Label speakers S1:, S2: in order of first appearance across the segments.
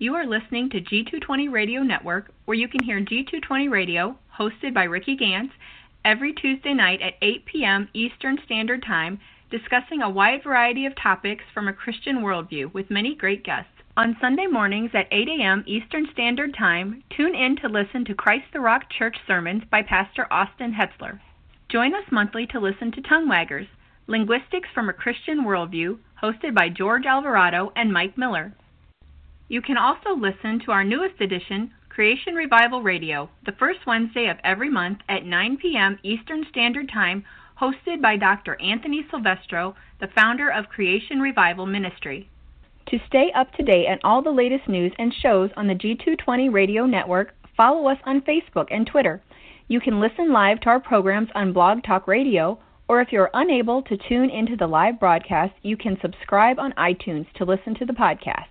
S1: You are listening to G220 Radio Network, where you can hear G220 Radio, hosted by Ricky Gantz, every Tuesday night at 8 p.m. Eastern Standard Time, discussing a wide variety of topics from a Christian worldview with many great guests. On Sunday mornings at 8 a.m. Eastern Standard Time, tune in to listen to Christ the Rock Church sermons by Pastor Austin Hetzler. Join us monthly to listen to Tongue Waggers, Linguistics from a Christian Worldview, hosted by George Alvarado and Mike Miller. You can also listen to our newest edition, Creation Revival Radio, the first Wednesday of every month at 9 p.m. Eastern Standard Time, hosted by Dr. Anthony Silvestro, the founder of Creation Revival Ministry. To stay up to date on all the latest news and shows on the G220 Radio Network, follow us on Facebook and Twitter. You can listen live to our programs on Blog Talk Radio, or if you're unable to tune into the live broadcast, you can subscribe on iTunes to listen to the podcast.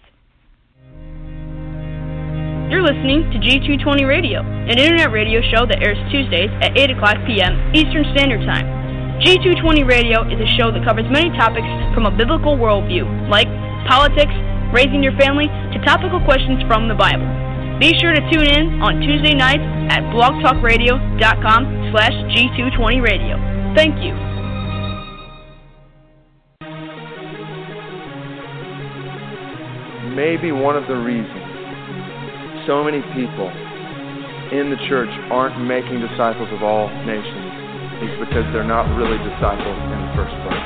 S2: You're listening to G220 Radio, an internet radio show that airs Tuesdays at 8 o'clock p.m. Eastern Standard Time. G220 Radio is a show that covers many topics from a biblical worldview, like politics, raising your family, to topical questions from the Bible. Be sure to tune in on Tuesday nights at blogtalkradio.com/G220Radio. Thank you.
S3: Maybe one of the reasons so many people in the church aren't making disciples of all nations is because they're not really disciples in the first place.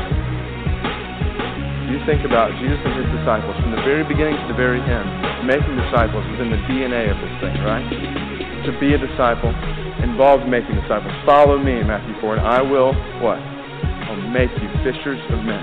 S3: You think about Jesus and his disciples from the very beginning to the very end. Making disciples is in the DNA of this thing, right? To be a disciple involves making disciples. Follow me, Matthew 4, and I will, what? I'll make you fishers of men.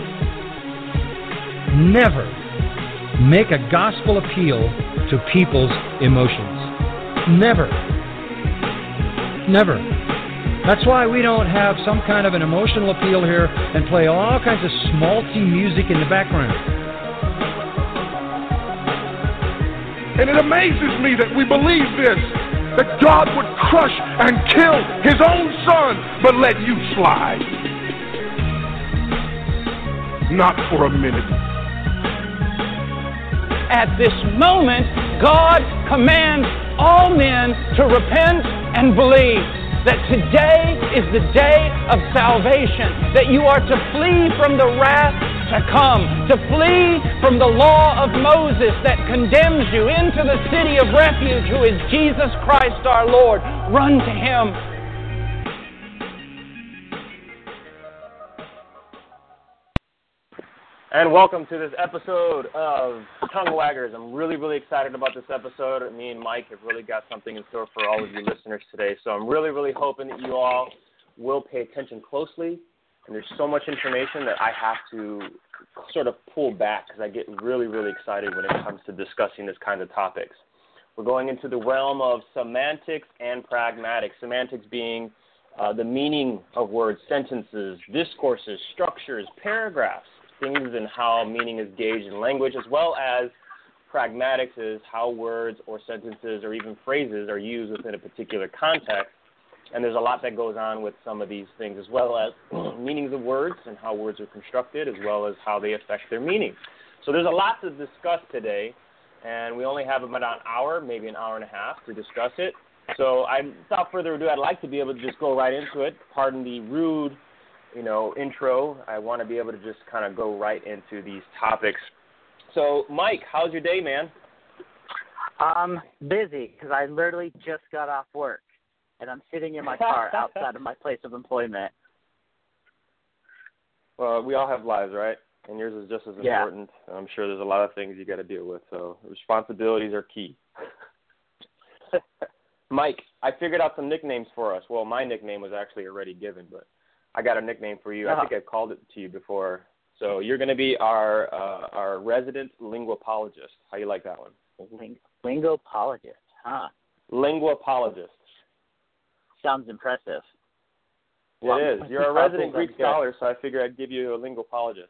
S4: Never make a gospel appeal to people's emotions. Never. Never. That's why we don't have some kind of an emotional appeal here and play all kinds of schmaltzy music in the background.
S5: And it amazes me that we believe this, that God would crush and kill his own son, but let you slide. Not for a minute.
S6: At this moment, God commands all men to repent and believe that today is the day of salvation, that you are to flee from the wrath to come, to flee from the law of Moses that condemns you into the city of refuge, who is Jesus Christ our Lord. Run to him.
S7: And welcome to this episode of Tongue Waggers. I'm really, really excited about this episode. Me and Mike have really got something in store for all of you listeners today. So I'm really, really hoping that you all will pay attention closely. And there's so much information that I have to sort of pull back because I get really, really excited when it comes to discussing this kind of topics. We're going into the realm of semantics and pragmatics. Semantics being the meaning of words, sentences, discourses, structures, paragraphs, things and how meaning is gauged in language, as well as pragmatics is how words or sentences or even phrases are used within a particular context. And there's a lot that goes on with some of these things, as well as meanings of words and how words are constructed, as well as how they affect their meaning. So there's a lot to discuss today, and we only have about an hour, maybe an hour and a half to discuss it. So without further ado, I'd like to be able to just go right into it. Pardon the rude intro. I want to be able to just kind of go right into these topics. So, Mike, how's your day, man?
S8: Busy, because I literally just got off work, and I'm sitting in my car outside of my place of employment.
S7: Well, we all have lives, right? And yours is just as important. Yeah. I'm sure there's a lot of things you got to deal with, so responsibilities are key. Mike, I figured out some nicknames for us. Well, my nickname was actually already given, but I got a nickname for you. I think I've called it to you before. So you're going to be our resident linguapologist. How you like that one?
S8: Linguapologist, huh?
S7: Linguapologist.
S8: Sounds impressive.
S7: It is. You're a resident Greek scholar, so I figured I'd give you a linguapologist.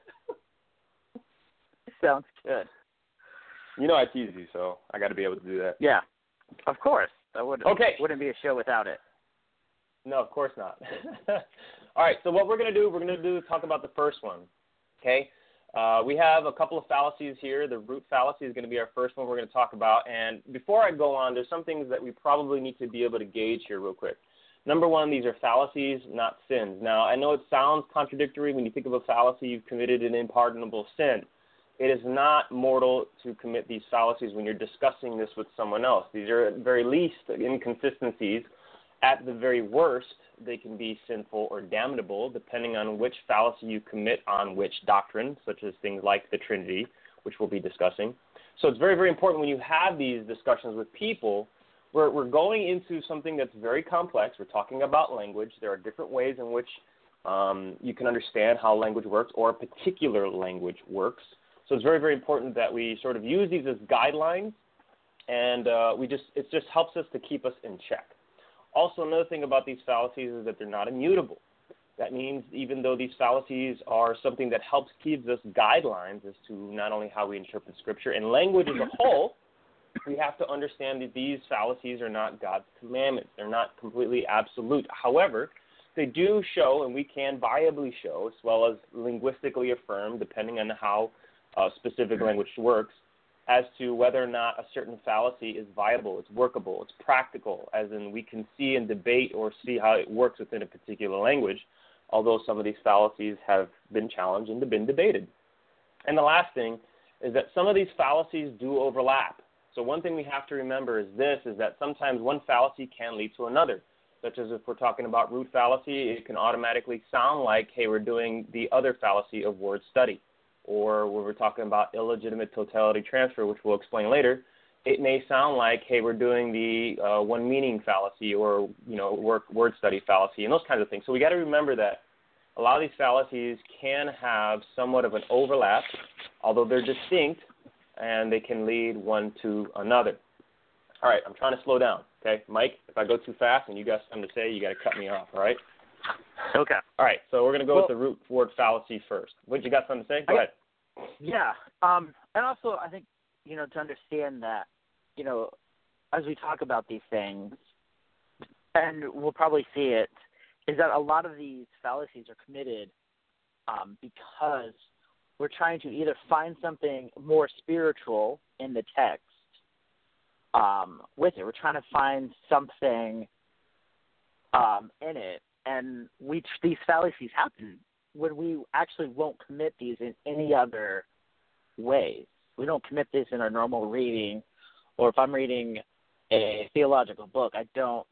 S8: Sounds good.
S7: I tease you, so I got to be able to do that.
S8: Yeah, of course. That wouldn't be a show without it.
S7: No, of course not. All right, so what we're going to do is talk about the first one, okay? We have a couple of fallacies here. The root fallacy is going to be our first one we're going to talk about. And before I go on, there's some things that we probably need to be able to gauge here real quick. Number one, these are fallacies, not sins. Now, I know it sounds contradictory. When you think of a fallacy, you've committed an unpardonable sin. It is not mortal to commit these fallacies when you're discussing this with someone else. These are at very least inconsistencies. At the very worst, they can be sinful or damnable, depending on which fallacy you commit on which doctrine, such as things like the Trinity, which we'll be discussing. So it's very, very important when you have these discussions with people. We're going into something that's very complex. We're talking about language. There are different ways in which you can understand how language works or a particular language works. So it's very, very important that we sort of use these as guidelines, and it just helps us to keep us in check. Also, another thing about these fallacies is that they're not immutable. That means even though these fallacies are something that helps keep us guidelines as to not only how we interpret Scripture and language as a whole, we have to understand that these fallacies are not God's commandments. They're not completely absolute. However, they do show, and we can viably show, as well as linguistically affirm, depending on how specific language works, as to whether or not a certain fallacy is viable, it's workable, it's practical, as in we can see and debate or see how it works within a particular language, although some of these fallacies have been challenged and been debated. And the last thing is that some of these fallacies do overlap. So one thing we have to remember is that sometimes one fallacy can lead to another, such as if we're talking about root fallacy, it can automatically sound like, hey, we're doing the other fallacy of word study. Or when we're talking about illegitimate totality transfer, which we'll explain later, it may sound like, hey, we're doing the one meaning fallacy or, word study fallacy and those kinds of things. So we got to remember that a lot of these fallacies can have somewhat of an overlap, although they're distinct, and they can lead one to another. All right, I'm trying to slow down, okay? Mike, if I go too fast and you got something to say, you got to cut me off, all right?
S8: Okay.
S7: All right, so we're going to go with the root word fallacy first. You got something to say? Go ahead.
S8: Yeah, and also I think, to understand that, as we talk about these things, and we'll probably see it, is that a lot of these fallacies are committed because we're trying to either find something more spiritual in the text with it. We're trying to find something in it. And these fallacies happen when we actually won't commit these in any other ways. We don't commit this in our normal reading, or if I'm reading a theological book, I don't,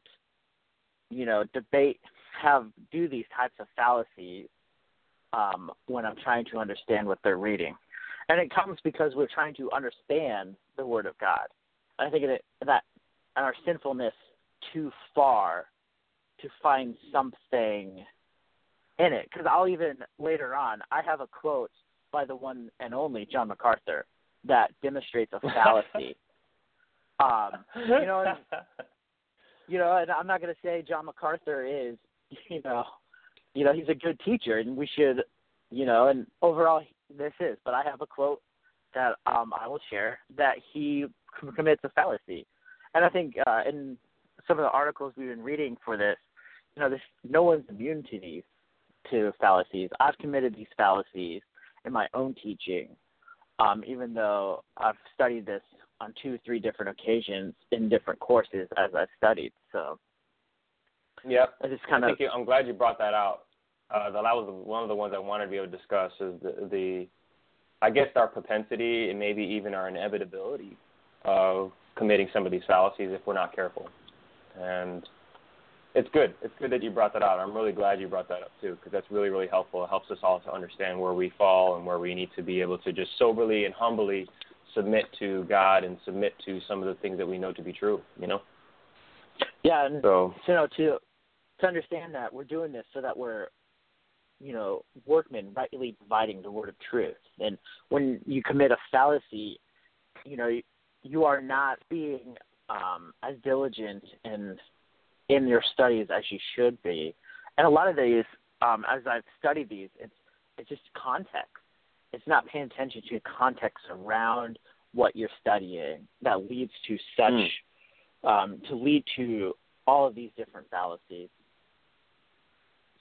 S8: do these types of fallacies when I'm trying to understand what they're reading. And it comes because we're trying to understand the Word of God. I think that our sinfulness too far to find something in it. Because I'll even, later on, I have a quote by the one and only John MacArthur that demonstrates a fallacy. And I'm not going to say John MacArthur is, he's a good teacher, and we should, and overall this is. But I have a quote that I will share that he commits a fallacy. And I think in some of the articles we've been reading for this, no one's immune to fallacies. I've committed these fallacies in my own teaching, even though I've studied this on 2-3 different occasions in different courses as I've studied. So,
S7: yeah,
S8: I'm
S7: glad you brought that out. That was one of the ones I wanted to be able to discuss is I guess our propensity and maybe even our inevitability of committing some of these fallacies if we're not careful. And it's good. It's good that you brought that out. I'm really glad you brought that up, too, because that's really, really helpful. It helps us all to understand where we fall and where we need to be able to just soberly and humbly submit to God and submit to some of the things that we know to be true,
S8: Yeah, and
S7: so
S8: to understand that we're doing this so that we're, workmen rightly dividing the word of truth. And when you commit a fallacy, you are not being as diligent in your studies as you should be. And a lot of these, as I've studied these, it's just context. It's not paying attention to context around what you're studying that leads to such, to lead to all of these different fallacies.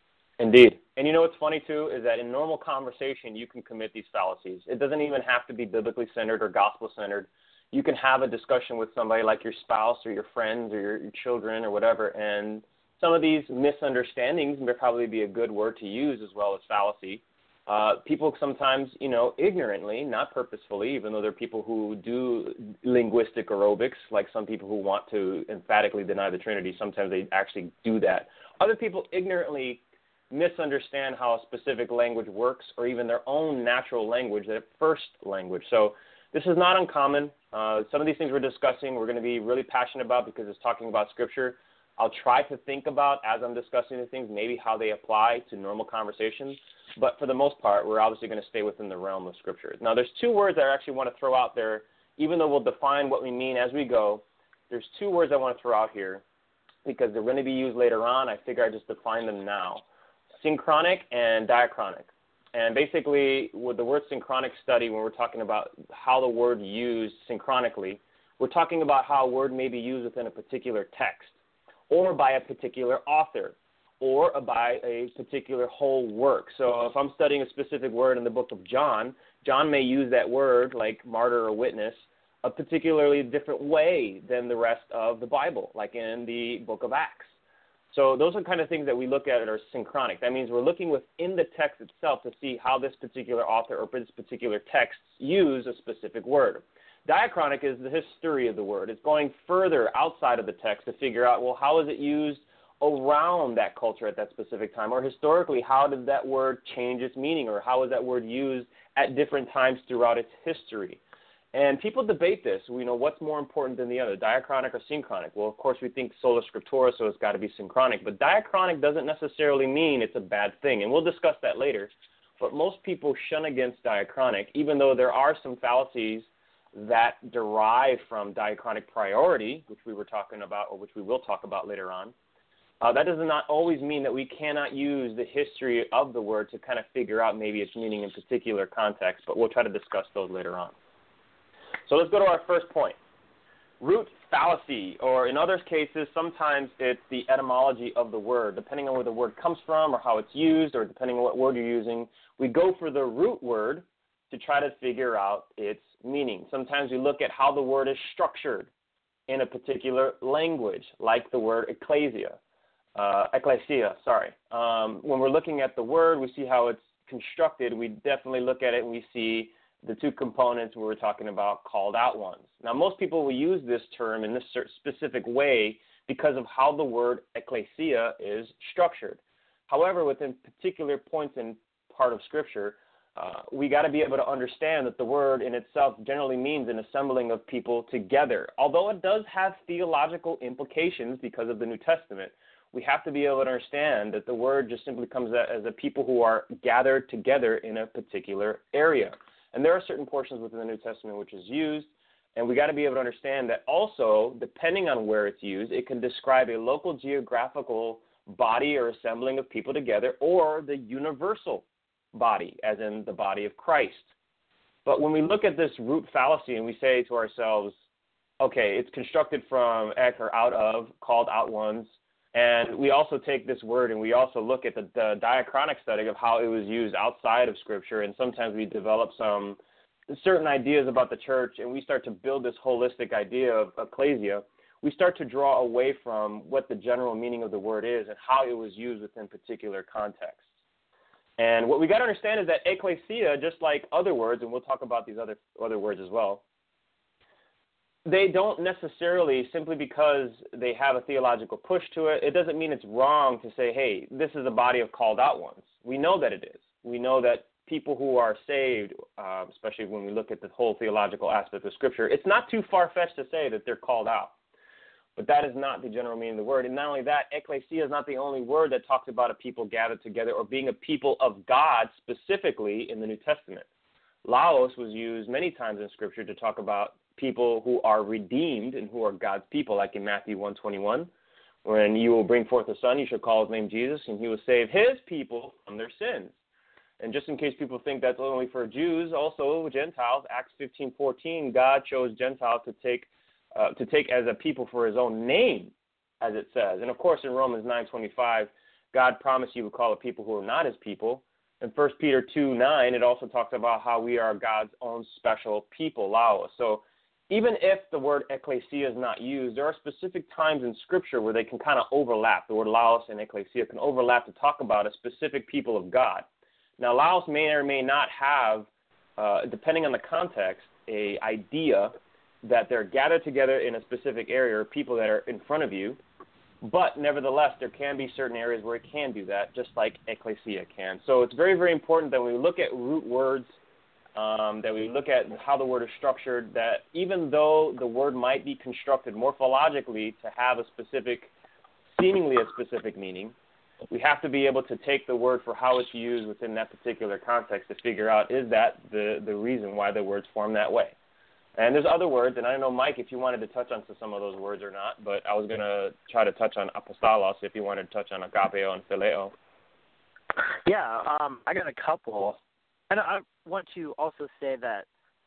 S7: Indeed. And you know what's funny, too, is that in normal conversation, you can commit these fallacies. It doesn't even have to be biblically centered or gospel-centered. You can have a discussion with somebody like your spouse or your friends or your children or whatever, and some of these misunderstandings may probably be a good word to use as well as fallacy. People sometimes, ignorantly, not purposefully, even though there are people who do linguistic aerobics, like some people who want to emphatically deny the Trinity, sometimes they actually do that. Other people ignorantly misunderstand how a specific language works or even their own natural language, their first language. So this is not uncommon. Some of these things we're discussing we're going to be really passionate about because it's talking about Scripture. I'll try to think about, as I'm discussing these things, maybe how they apply to normal conversations. But for the most part, we're obviously going to stay within the realm of Scripture. Now, there's two words I actually want to throw out there. Even though we'll define what we mean as we go, there's two words I want to throw out here because they're going to be used later on. I figure I just define them now. Synchronic and diachronic. And basically, with the word synchronic study, when we're talking about how the word used synchronically, we're talking about how a word may be used within a particular text or by a particular author or by a particular whole work. So if I'm studying a specific word in the book of John, John may use that word, like martyr or witness, a particularly different way than the rest of the Bible, like in the book of Acts. So those are kind of things that we look at are synchronic. That means we're looking within the text itself to see how this particular author or this particular text use a specific word. Diachronic is the history of the word. It's going further outside of the text to figure out, well, how is it used around that culture at that specific time? Or historically, how did that word change its meaning? Or how was that word used at different times throughout its history? And people debate this. We know what's more important than the other, diachronic or synchronic. Well, of course, we think sola scriptura, so it's got to be synchronic. But diachronic doesn't necessarily mean it's a bad thing, and we'll discuss that later. But most people shun against diachronic, even though there are some fallacies that derive from diachronic priority, which we were talking about, or which we will talk about later on. That does not always mean that we cannot use the history of the word to kind of figure out maybe its meaning in particular context, but we'll try to discuss those later on. So let's go to our first point. Root fallacy, or in other cases, sometimes it's the etymology of the word. Depending on where the word comes from or how it's used, or depending on what word you're using, we go for the root word to try to figure out its meaning. Sometimes we look at how the word is structured in a particular language, like the word ecclesia. When we're looking at the word, we see how it's constructed. We definitely look at it and we see the two components we were talking about, called out ones. Now, most people will use this term in this specific way because of how the word ecclesia is structured. However, within particular points in part of Scripture, we got to be able to understand that the word in itself generally means an assembling of people together. Although it does have theological implications because of the New Testament, we have to be able to understand that the word just simply comes as a people who are gathered together in a particular area. And there are certain portions within the New Testament which is used, and we got to be able to understand that also, depending on where it's used, it can describe a local geographical body or assembling of people together, or the universal body, as in the body of Christ. But when we look at this root fallacy and we say to ourselves, okay, it's constructed from ek or out of, called out ones, and we also take this word and we also look at the diachronic study of how it was used outside of Scripture, and sometimes we develop some certain ideas about the church, and we start to build this holistic idea of ecclesia. We start to draw away from what the general meaning of the word is and how it was used within particular contexts. And what we got to understand is that ecclesia, just like other words, and we'll talk about these other words as well, they don't necessarily, simply because they have a theological push to it, it doesn't mean it's wrong to say, hey, this is a body of called out ones. We know that it is. We know that people who are saved, especially when we look at the whole theological aspect of Scripture, it's not too far-fetched to say that they're called out. But that is not the general meaning of the word. And not only that, ecclesia is not the only word that talks about a people gathered together or being a people of God specifically in the New Testament. Laos was used many times in Scripture to talk about people who are redeemed and who are God's people, like in Matthew 1:21, when you will bring forth a son, you shall call his name Jesus, and he will save his people from their sins. And just in case people think that's only for Jews, also Gentiles, Acts 15:14, God chose Gentiles to take as a people for his own name, as it says. And of course, in Romans 9:25, God promised He would call a people who are not His people. In 1 Peter 2:9, it also talks about how we are God's own special people, laos. So even if the word ecclesia is not used, there are specific times in Scripture where they can kind of overlap. The word laos and ecclesia can overlap to talk about a specific people of God. Now, laos may or may not have, depending on the context, a idea that they're gathered together in a specific area, or people that are in front of you. But nevertheless, there can be certain areas where it can do that, just like ecclesia can. So it's very, very important that when we look at root words, that we look at how the word is structured, that even though the word might be constructed morphologically to have a specific, seemingly a specific meaning, we have to be able to take the word for how it's used within that particular context to figure out, is that the reason why the words form that way? And there's other words, and I don't know, Mike, if you wanted to touch on some of those words or not, but I was going to try to touch on apostolos if you wanted to touch on agapeo and phileo.
S8: Yeah, I got a couple. And I want to also say that,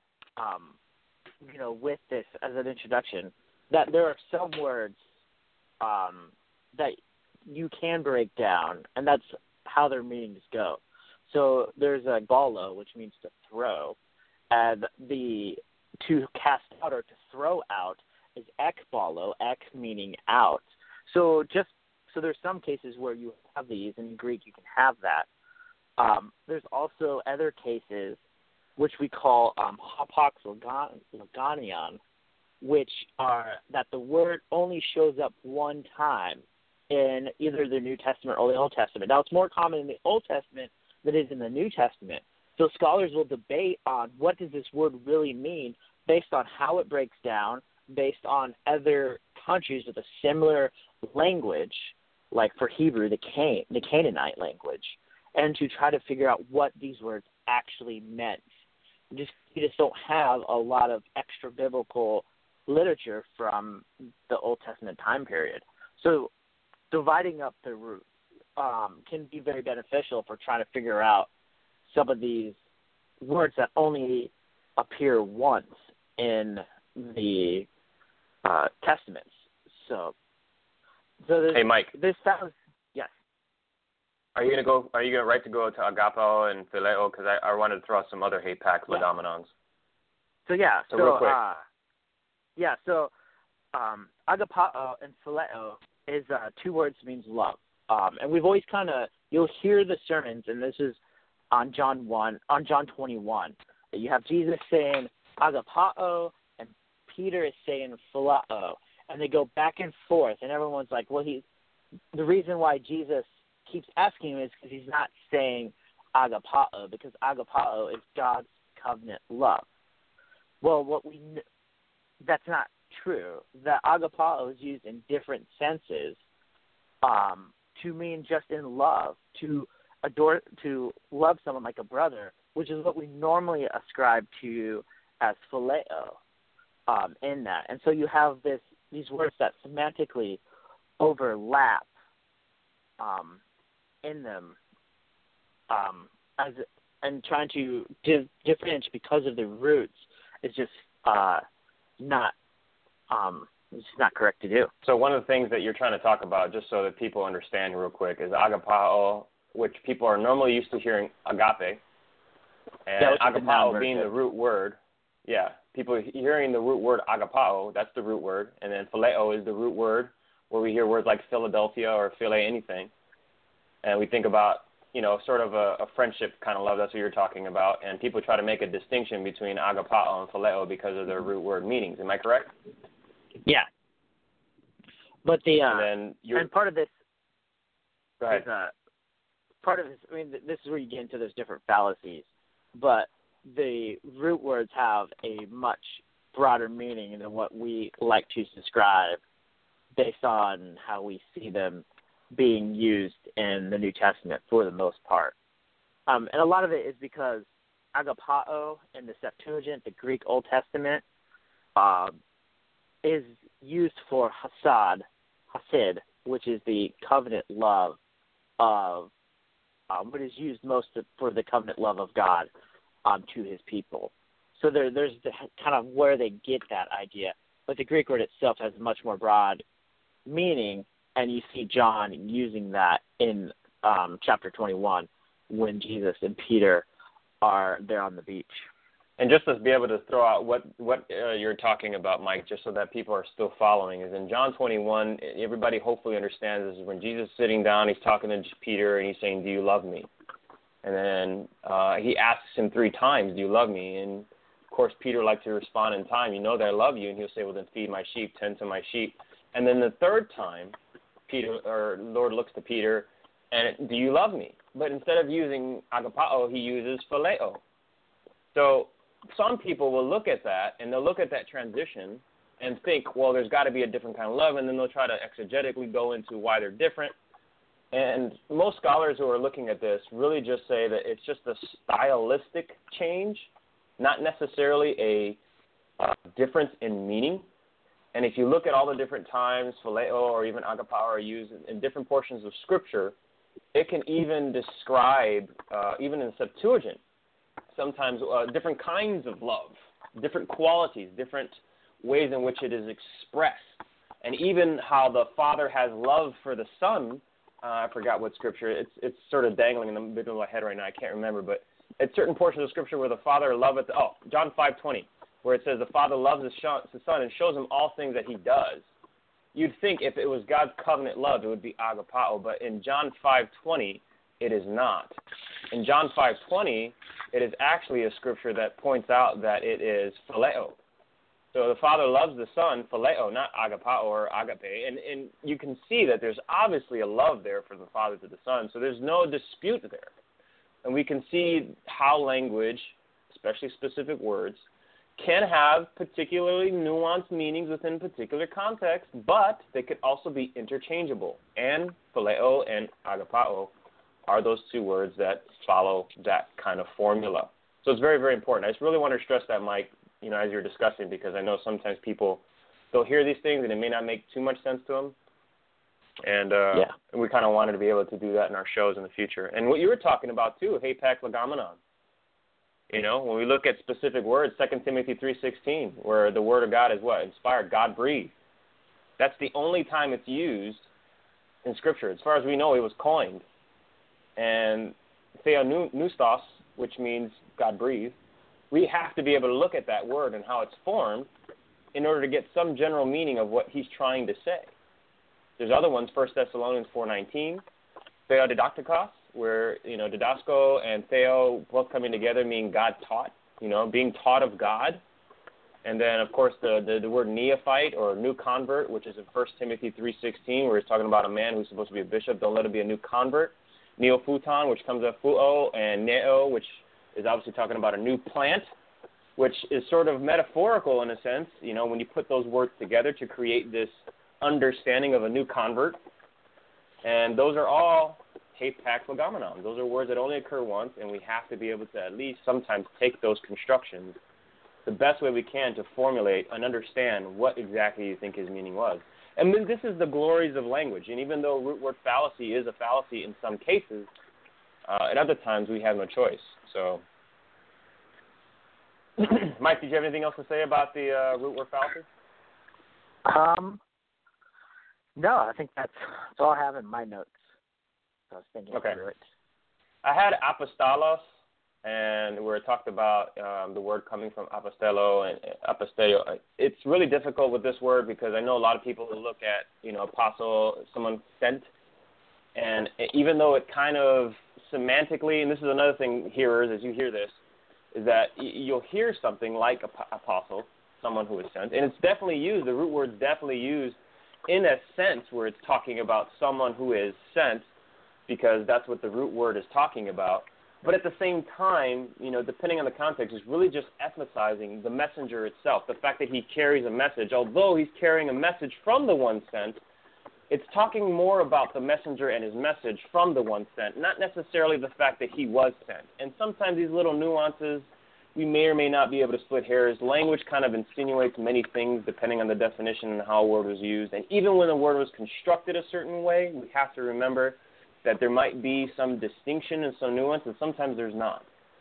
S8: with this as an introduction, that there are some words that you can break down, and that's how their meanings go. So there's a gallo, which means to throw, and to cast out or to throw out is ekballo, ek meaning out. So there's some cases where you have these, and in Greek you can have that. There's also other cases which we call hapax-loganion, which are that the word only shows up one time in either the New Testament or the Old Testament. Now, it's more common in the Old Testament than it is in the New Testament. So scholars will debate on what does this word really mean based on how it breaks down, based on other countries with a similar language, like for Hebrew, the Canaanite language, and to try to figure out what these words actually meant. You just don't have a lot of extra biblical literature from the Old Testament time period. So dividing up the root can be very beneficial for trying to figure out some of these words that only appear once in the Testaments. So
S7: hey, Mike.
S8: This sounds, yes.
S7: Are you gonna go to agapeo and phileo? Because I wanted to throw out some other hapax legomenons.
S8: So
S7: real quick.
S8: Agapao and phileo is two words means love. And we've always you'll hear the sermons, and this is on John 21, that you have Jesus saying agapao and Peter is saying phileo, and they go back and forth, and everyone's like, well, the reason why Jesus keeps asking him is because he's not saying agapao, because agapao is God's covenant love. Well, that's not true. That agapao is used in different senses to mean just in love, to adore, to love someone like a brother, which is what we normally ascribe to as phileo in that. And so you have these words that semantically overlap in them and trying to differentiate because of the roots is just not correct to do.
S7: So one of the things that you're trying to talk about, just so that people understand real quick, is agapao, which people are normally used to hearing agape, and agapao being the root word. Yeah, people hearing the root word agapao, that's the root word, and then phileo is the root word, where we hear words like Philadelphia or phile anything, and we think about, sort of a friendship kind of love. That's what you're talking about, and people try to make a distinction between agapao and phileo because of their root word meanings. Am I correct?
S8: Yeah. But
S7: and
S8: part of this
S7: Go ahead.
S8: Part of this, this is where you get into those different fallacies, but the root words have a much broader meaning than what we like to describe based on how we see them being used in the New Testament for the most part. And a lot of it is because agapao in the Septuagint, the Greek Old Testament, is used for hasid, which is the covenant love of, what is used most for the covenant love of God to his people. So there's the kind of where they get that idea. But the Greek word itself has a much more broad meaning And you see John using that in chapter 21 when Jesus and Peter are there on the beach.
S7: And just to be able to throw out what you're talking about, Mike, just so that people are still following, is in John 21, everybody hopefully understands this is when Jesus is sitting down, he's talking to Peter, and he's saying, do you love me? And then he asks him 3 times, do you love me? And, of course, Peter likes to respond in time, you know that I love you. And he'll say, well, then feed my sheep, tend to my sheep. And then the 3rd time, Lord looks to Peter, and do you love me? But instead of using agapao, he uses phileo. So some people will look at that, and they'll look at that transition and think, well, there's got to be a different kind of love, and then they'll try to exegetically go into why they're different. And most scholars who are looking at this really just say that it's just a stylistic change, not necessarily a difference in meaning. And if you look at all the different times phileo or even agapao are used in different portions of Scripture, it can even describe, even in the Septuagint, sometimes different kinds of love, different qualities, different ways in which it is expressed. And even how the Father has love for the Son, I forgot what Scripture, it's sort of dangling in the middle of my head right now, I can't remember, but it's certain portions of Scripture where the Father loveth, John 5:20, where it says the Father loves the Son and shows him all things that he does. You'd think if it was God's covenant love, it would be agapao, but in John 5:20, it is not. In John 5:20, it is actually a Scripture that points out that it is phileo. So the Father loves the Son, phileo, not agapao or agape, and you can see that there's obviously a love there from the Father to the Son, so there's no dispute there. And we can see how language, especially specific words, can have particularly nuanced meanings within particular contexts, but they could also be interchangeable. And phileo and agapao are those 2 words that follow that kind of formula. So it's very, very important. I just really want to stress that, Mike, as you're discussing, because I know sometimes people, they'll hear these things and it may not make too much sense to them. And we kind of wanted to be able to do that in our shows in the future. And what you were talking about, too, hapax legomenon. When we look at specific words, 2 Timothy 3:16, where the Word of God is what? Inspired, God-breathed. That's the only time it's used in Scripture. As far as we know, it was coined. And theopneustos, which means God-breathed, we have to be able to look at that word and how it's formed in order to get some general meaning of what he's trying to say. There's other ones, 1 Thessalonians 4:19, theodidaktikos, where, didasko and theo both coming together mean God taught, being taught of God. And then, of course, the word neophyte or new convert, which is in 1 Timothy 3:16, where he's talking about a man who's supposed to be a bishop. Don't let him be a new convert. Neophuton, which comes of phuo, and neo, which is obviously talking about a new plant, which is sort of metaphorical in a sense, when you put those words together to create this understanding of a new convert. And those are all hapax legomenon. Those are words that only occur once, and we have to be able to at least sometimes take those constructions the best way we can to formulate and understand what exactly you think his meaning was. And this is the glories of language. And even though root word fallacy is a fallacy in some cases, at other times we have no choice. So, Mike, did you have anything else to say about the root word fallacy?
S8: No, I think that's all I have in my notes. I was thinking through it.
S7: I had apostolos, and where it talked about the word coming from apostello and apostelio. It's really difficult with this word because I know a lot of people look at, apostle, someone sent, and even though it kind of semantically, and this is another thing, hearers, as you hear this, is that you'll hear something like apostle, someone who is sent, and it's definitely used, the root word's definitely used in a sense where it's talking about someone who is sent, because that's what the root word is talking about. But at the same time, depending on the context, it's really just emphasizing the messenger itself, the fact that he carries a message. Although he's carrying a message from the one sent, it's talking more about the messenger and his message from the one sent, not necessarily the fact that he was sent. And sometimes these little nuances, we may or may not be able to split hairs. Language kind of insinuates many things depending on the definition and how a word was used. And even when the word was constructed a certain way, we have to remember that there might be some distinction and some nuance, and sometimes there's not.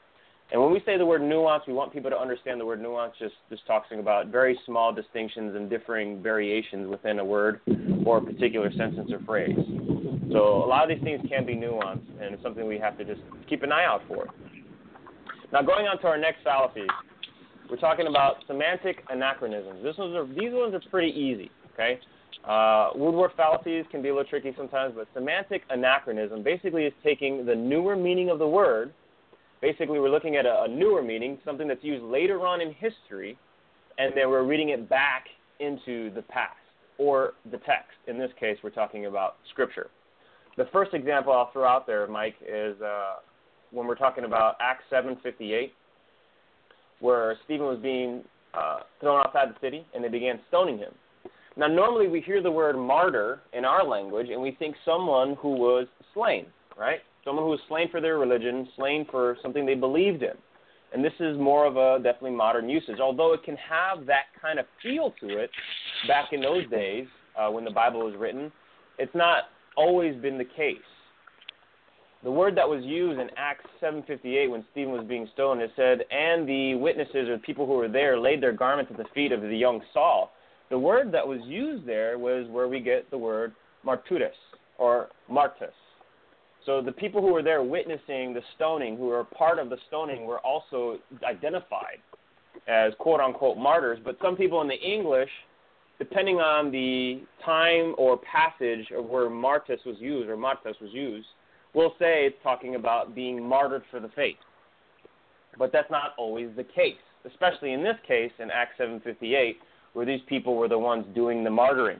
S7: And when we say the word nuance, we want people to understand the word nuance just talking about very small distinctions and differing variations within a word or a particular sentence or phrase. So a lot of these things can be nuanced, and it's something we have to just keep an eye out for. Now, going on to our next fallacy, we're talking about semantic anachronisms. These ones are pretty easy, okay? Woodward fallacies can be a little tricky sometimes, but semantic anachronism basically is taking the newer meaning of the word. Basically, we're looking at a newer meaning, something that's used later on in history, and then we're reading it back into the past or the text. In this case, we're talking about Scripture. The first example I'll throw out there, Mike, is when we're talking about Acts 7:58, where Stephen was being thrown outside the city, and they began stoning him. Now, normally we hear the word martyr in our language, and we think someone who was slain, right? Someone who was slain for their religion, slain for something they believed in. And this is more of a definitely modern usage, although it can have that kind of feel to it back in those days when the Bible was written. It's not always been the case. The word that was used in Acts 7:58 when Stephen was being stoned, it said, and the witnesses or the people who were there laid their garments at the feet of the young Saul. The word that was used there was where we get the word martyrs or martus. So the people who were there witnessing the stoning, who were part of the stoning, were also identified as quote-unquote martyrs. But some people in the English, depending on the time or passage of where martus was used or martus was used, will say it's talking about being martyred for the faith. But that's not always the case, especially in this case in Acts 7:58, where these people were the ones doing the martyring.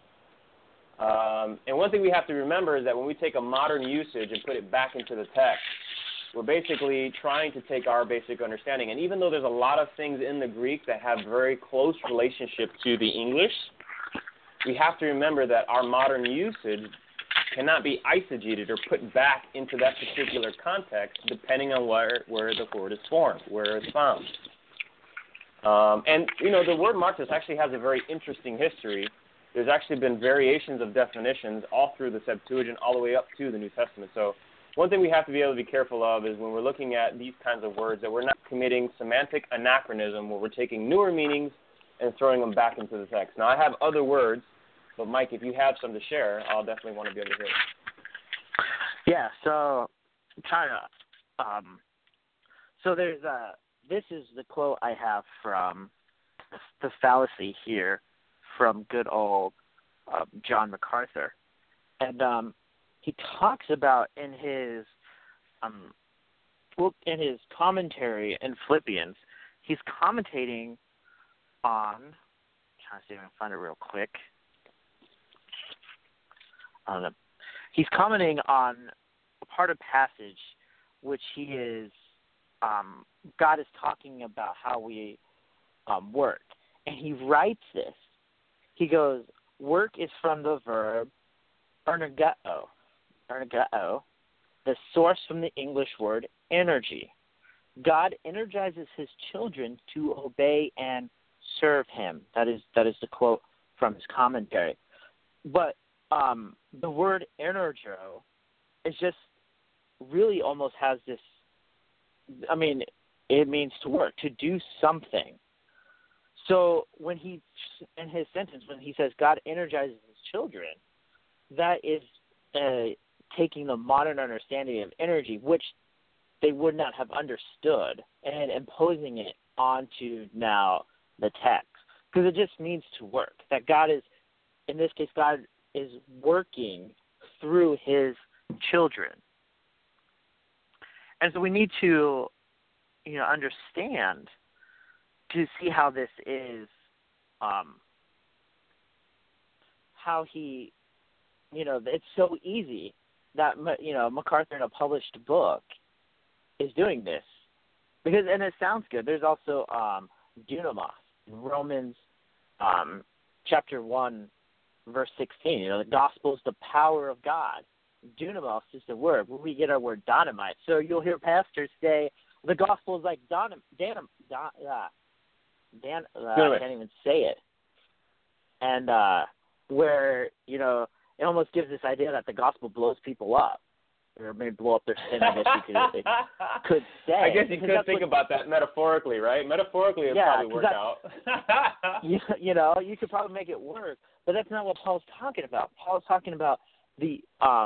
S7: And one thing we have to remember is that when we take a modern usage and put it back into the text, we're basically trying to take our basic understanding. And even though there's a lot of things in the Greek that have very close relationship to the English, we have to remember that our modern usage cannot be eisegeted or put back into that particular context depending on where the word is formed, where it's found. And, you know, the word martyrs actually has a very interesting history. There's actually been variations of definitions all through the Septuagint, all the way up to the New Testament. So one thing we have to be able to be careful of is when we're looking at these kinds of words that we're not committing semantic anachronism where we're taking newer meanings and throwing them back into the text. Now, I have other words, but Mike, if you have some to share, I'll definitely want to be able to hear it.
S8: Yeah, so kind of, so there's this is the quote I have from the fallacy here from good old John MacArthur. And he talks about in his commentary in Philippians, he's commentating on, I'm trying to see if I can find it real quick. He's commenting on a part of passage which he is, God is talking about how we work. And he writes this. He goes, work is from the verb ergeo, the source from the English word energy. God energizes his children to obey and serve him. That is the quote from his commentary. But the word energo is just really almost has this, I mean, it means to work, to do something. So when he, in his sentence, when he says God energizes his children, that is taking the modern understanding of energy, which they would not have understood, and imposing it onto now the text. Because it just means to work. That God is, in this case, God is working through his children. And so we need to, understand to see how this is, how he, it's so easy that, MacArthur in a published book is doing this. Because, and it sounds good. There's also dunamis in Romans chapter 1, verse 16. The gospel is the power of God. Dunamis is the word where we get our word dynamite. So you'll hear pastors say the gospel is like I can't even say it. And where, it almost gives this idea that the gospel blows people up. or maybe blow up their sin, I guess you could say.
S7: I guess you could think about that metaphorically, right? Metaphorically, it probably work out.
S8: you know, you could probably make it work, but that's not what Paul's talking about. Paul's talking about the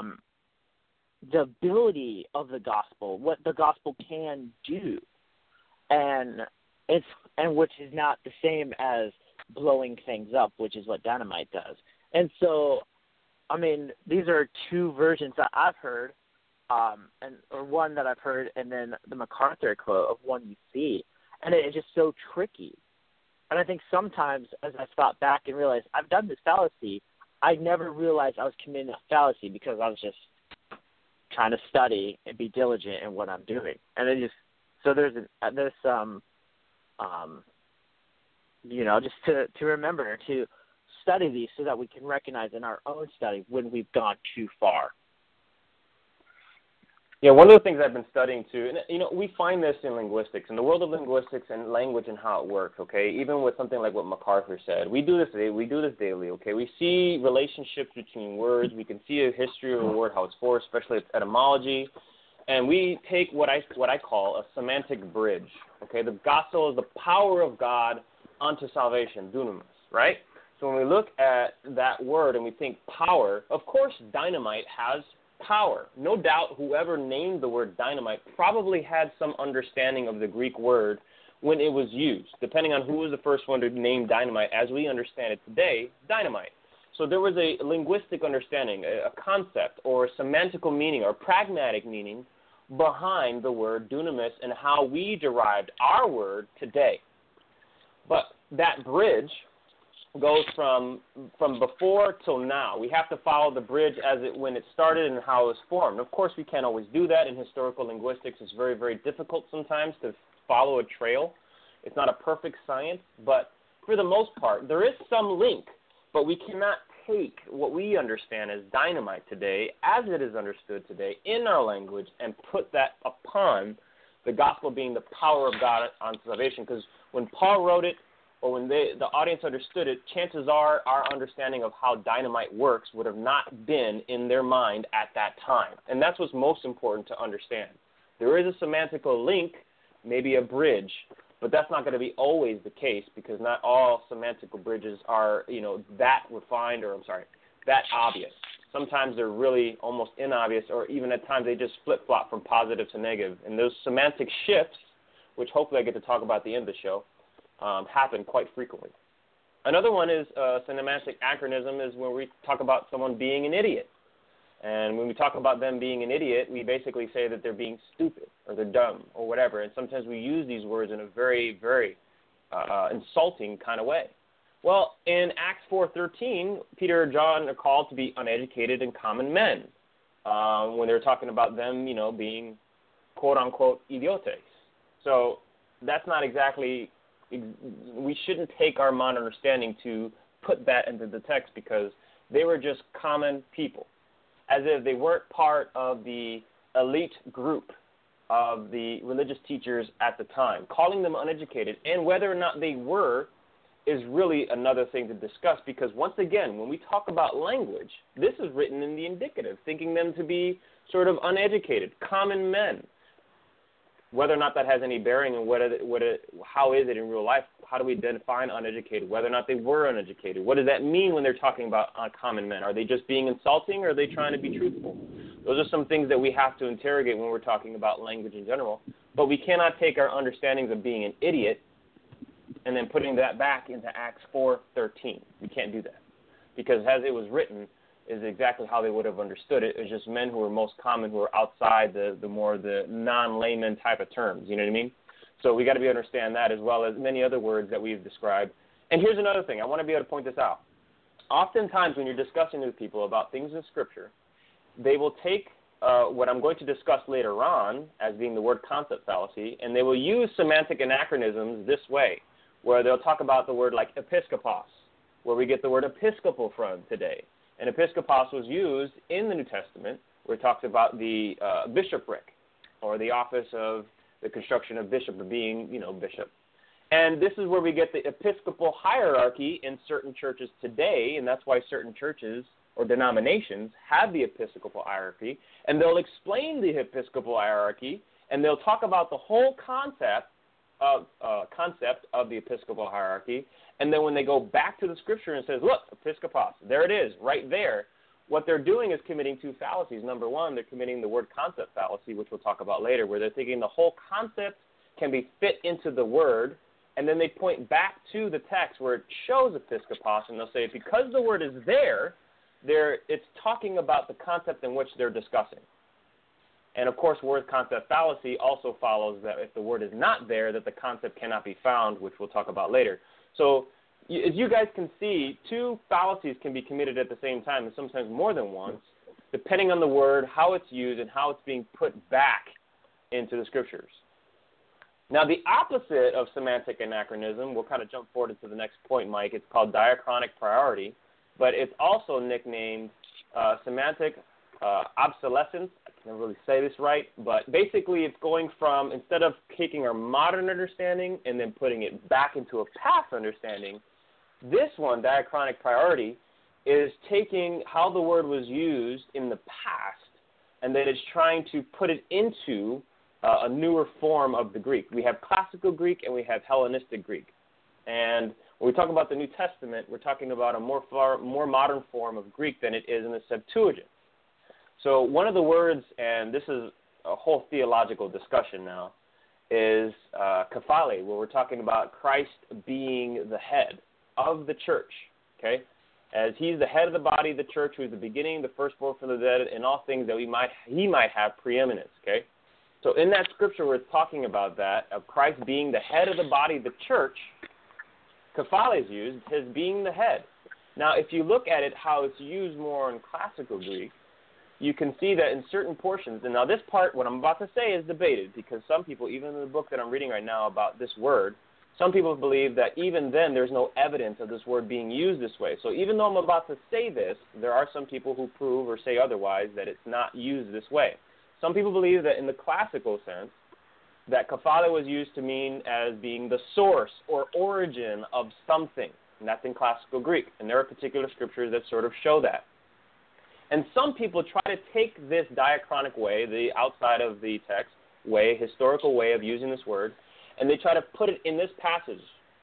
S8: ability of the gospel, what the gospel can do, and which is not the same as blowing things up, which is what dynamite does. And so, I mean, these are two versions that I've heard, or one that I've heard, and then the MacArthur quote of one you see, and it's just so tricky. And I think sometimes, as I thought back and realized I've done this fallacy, I never realized I was committing a fallacy because I was just trying to study and be diligent in what I'm doing. And it just, so there's you know, just to remember to study these so that we can recognize in our own study when we've gone too far.
S7: Yeah, one of the things I've been studying too, and you know, we find this in linguistics, in the world of linguistics and language and how it works. Okay, even with something like what MacArthur said, we do this daily. Okay, we see relationships between words. We can see a history of a word, how it's formed, especially its etymology, and we take what I call a semantic bridge. Okay, the gospel is the power of God unto salvation, dunamis, right? So when we look at that word and we think power, of course, dynamite has power. No doubt whoever named the word dynamite probably had some understanding of the Greek word when it was used, depending on who was the first one to name dynamite as we understand it today, dynamite. So there was a linguistic understanding, a concept or a semantical meaning or pragmatic meaning behind the word dunamis and how we derived our word today. But that bridge goes from before till now. We have to follow the bridge when it started and how it was formed. Of course, we can't always do that. In historical linguistics, it's very, very difficult sometimes to follow a trail. It's not a perfect science, but for the most part, there is some link. But we cannot take what we understand as dynamite today, as it is understood today in our language, and put that upon the gospel being the power of God on salvation. Because when Paul wrote it, or when the audience understood it, chances are our understanding of how dynamite works would have not been in their mind at that time. And that's what's most important to understand. There is a semantical link, maybe a bridge, but that's not going to be always the case because not all semantical bridges are, that refined or, that obvious. Sometimes they're really almost inobvious, or even at times they just flip-flop from positive to negative. And those semantic shifts, which hopefully I get to talk about at the end of the show, happen quite frequently. Another one is semantic anachronism is when we talk about someone being an idiot. And when we talk about them being an idiot, we basically say that they're being stupid or they're dumb or whatever. And sometimes we use these words in a very, very insulting kind of way. Well, in Acts 4:13, Peter and John are called to be uneducated and common men when they're talking about them, being quote-unquote idiotes. So that's not exactly, we shouldn't take our modern understanding to put that into the text because they were just common people, as if they weren't part of the elite group of the religious teachers at the time. Calling them uneducated, and whether or not they were, is really another thing to discuss, because once again, when we talk about language, this is written in the indicative, thinking them to be sort of uneducated, common men. Whether or not that has any bearing on how is it in real life, how do we define uneducated, whether or not they were uneducated, what does that mean when they're talking about common men? Are they just being insulting, or are they trying to be truthful? Those are some things that we have to interrogate when we're talking about language in general, but we cannot take our understandings of being an idiot and then putting that back into Acts 4:13. We can't do that, because as it was written is exactly how they would have understood it. It's just men who were most common, who are outside the non-layman type of terms, you know what I mean? So we got to be able to understand that, as well as many other words that we've described. And here's another thing. I want to be able to point this out. Oftentimes when you're discussing with people about things in Scripture, they will take what I'm going to discuss later on as being the word concept fallacy, and they will use semantic anachronisms this way, where they'll talk about the word like episkopos, where we get the word episcopal from today. And episkopos was used in the New Testament, where it talks about the bishopric, or the office of the construction of bishop, or being, bishop. And this is where we get the episcopal hierarchy in certain churches today, and that's why certain churches or denominations have the episcopal hierarchy, and they'll explain the episcopal hierarchy, and they'll talk about the whole concept of the episcopal hierarchy, and then when they go back to the scripture and says, look, episkopos, there it is, right there, what they're doing is committing two fallacies. Number one, they're committing the word concept fallacy, which we'll talk about later, where they're thinking the whole concept can be fit into the word, and then they point back to the text where it shows episkopos, and they'll say because the word is there, it's talking about the concept in which they're discussing. And, of course, word concept fallacy also follows that if the word is not there, that the concept cannot be found, which we'll talk about later. So as you guys can see, two fallacies can be committed at the same time, and sometimes more than once, depending on the word, how it's used, and how it's being put back into the scriptures. Now, the opposite of semantic anachronism, we'll kind of jump forward into the next point, Mike. It's called diachronic priority, but it's also nicknamed semantic obsolescence. I can never really say this right, but basically it's going from, instead of taking our modern understanding and then putting it back into a past understanding, this one, diachronic priority, is taking how the word was used in the past and then it's trying to put it into a newer form of the Greek. We have classical Greek and we have Hellenistic Greek. And when we talk about the New Testament, we're talking about a more modern form of Greek than it is in the Septuagint. So one of the words, and this is a whole theological discussion now, is kephale, where we're talking about Christ being the head of the church, okay? As he's the head of the body of the church, who is the beginning, the firstborn from the dead, in all things that he might have preeminence, okay? So in that scripture where it's talking about that, of Christ being the head of the body of the church, kephale is used as being the head. Now, if you look at it, how it's used more in classical Greek, you can see that in certain portions, and now this part, what I'm about to say, is debated, because some people, even in the book that I'm reading right now about this word, some people believe that even then there's no evidence of this word being used this way. So even though I'm about to say this, there are some people who prove or say otherwise that it's not used this way. Some people believe that in the classical sense, that kephale was used to mean as being the source or origin of something, and that's in classical Greek. And there are particular scriptures that sort of show that. And some people try to take this diachronic way, the outside of the text way, historical way of using this word, and they try to put it in this passage,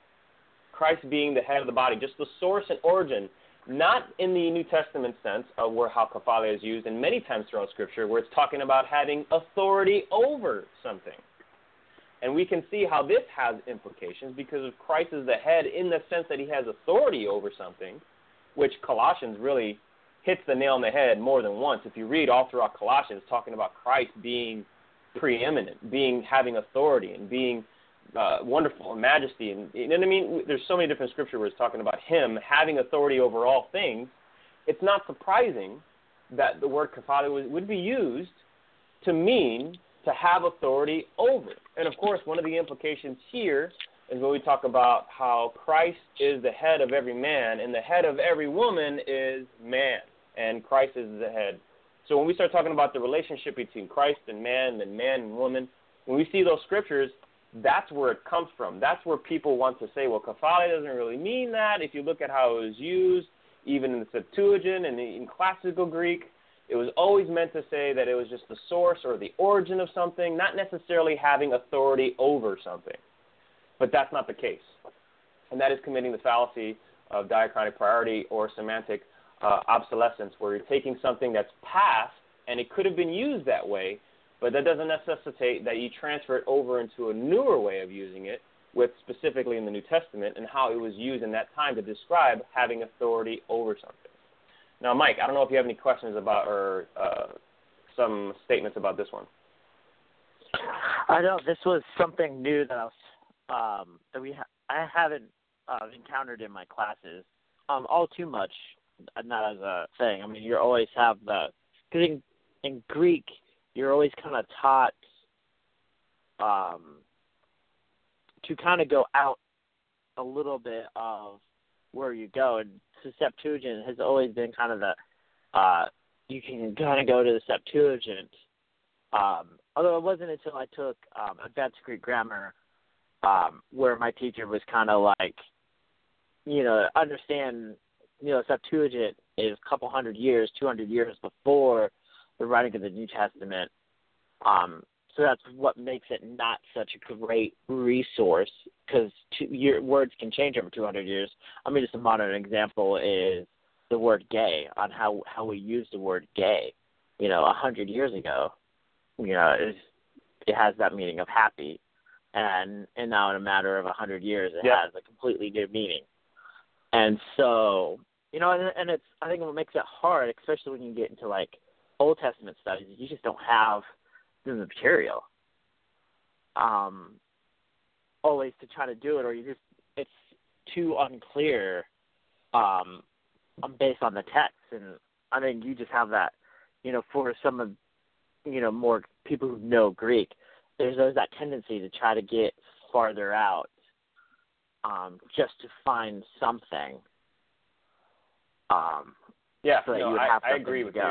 S7: Christ being the head of the body, just the source and origin, not in the New Testament sense of how kephale is used, and many times throughout Scripture where it's talking about having authority over something. And we can see how this has implications because if Christ is the head in the sense that he has authority over something, which Colossians really hits the nail on the head more than once. If you read all throughout Colossians, talking about Christ being preeminent, having authority, and being wonderful and majesty, and you know what I mean? There's so many different scripture where it's talking about him having authority over all things. It's not surprising that the word kephale would be used to mean to have authority over. And of course, one of the implications here is when we talk about how Christ is the head of every man, and the head of every woman is man, and Christ is the head. So when we start talking about the relationship between Christ and man and woman, when we see those scriptures, that's where it comes from. That's where people want to say, well, kephale doesn't really mean that. If you look at how it was used, even in the Septuagint and in classical Greek, it was always meant to say that it was just the source or the origin of something, not necessarily having authority over something. But that's not the case. And that is committing the fallacy of diachronic priority or semantic obsolescence, where you're taking something that's past and it could have been used that way, but that doesn't necessitate that you transfer it over into a newer way of using it, with specifically in the New Testament and how it was used in that time to describe having authority over something. Now, Mike, I don't know if you have any questions about or some statements about this one.
S8: I know this was something new that I haven't encountered in my classes all too much, not as a thing. I mean, you always have because in Greek, you're always kind of taught to kind of go out a little bit of where you go. And the Septuagint has always been kind of you can kind of go to the Septuagint. Although it wasn't until I took advanced Greek grammar where my teacher was kind of like, understand, Septuagint is a couple 200 years before the writing of the New Testament. So that's what makes it not such a great resource, because words can change over 200 years. I mean, just a modern example is the word gay, on how we use the word gay. 100 years ago, it has that meaning of happy. And now in a matter of 100 years, it has a completely new meaning. And so, and it's, I think what makes it hard, especially when you get into like Old Testament studies, you just don't have the material always to try to do it, or it's too unclear based on the text. And I think you just have that, for some of, more people who know Greek, there's always that tendency to try to get farther out just to find something. So that you would have
S7: I agree with you.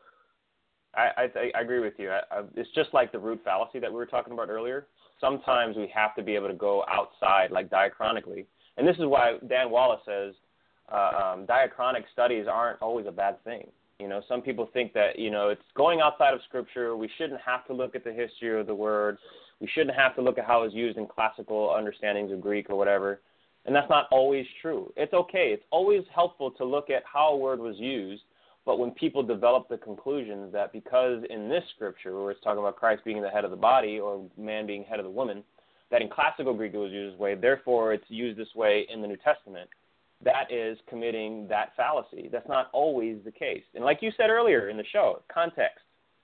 S7: I agree with you. It's just like the root fallacy that we were talking about earlier. Sometimes we have to be able to go outside, like diachronically. And this is why Dan Wallace says diachronic studies aren't always a bad thing. Some people think that, it's going outside of Scripture. We shouldn't have to look at the history of the word. We shouldn't have to look at how it's used in classical understandings of Greek or whatever. And that's not always true. It's okay. It's always helpful to look at how a word was used. But when people develop the conclusions that because in this Scripture, where it's talking about Christ being the head of the body or man being head of the woman, that in classical Greek it was used this way, therefore it's used this way in the New Testament, that is committing that fallacy. That's not always the case. And like you said earlier in the show, context.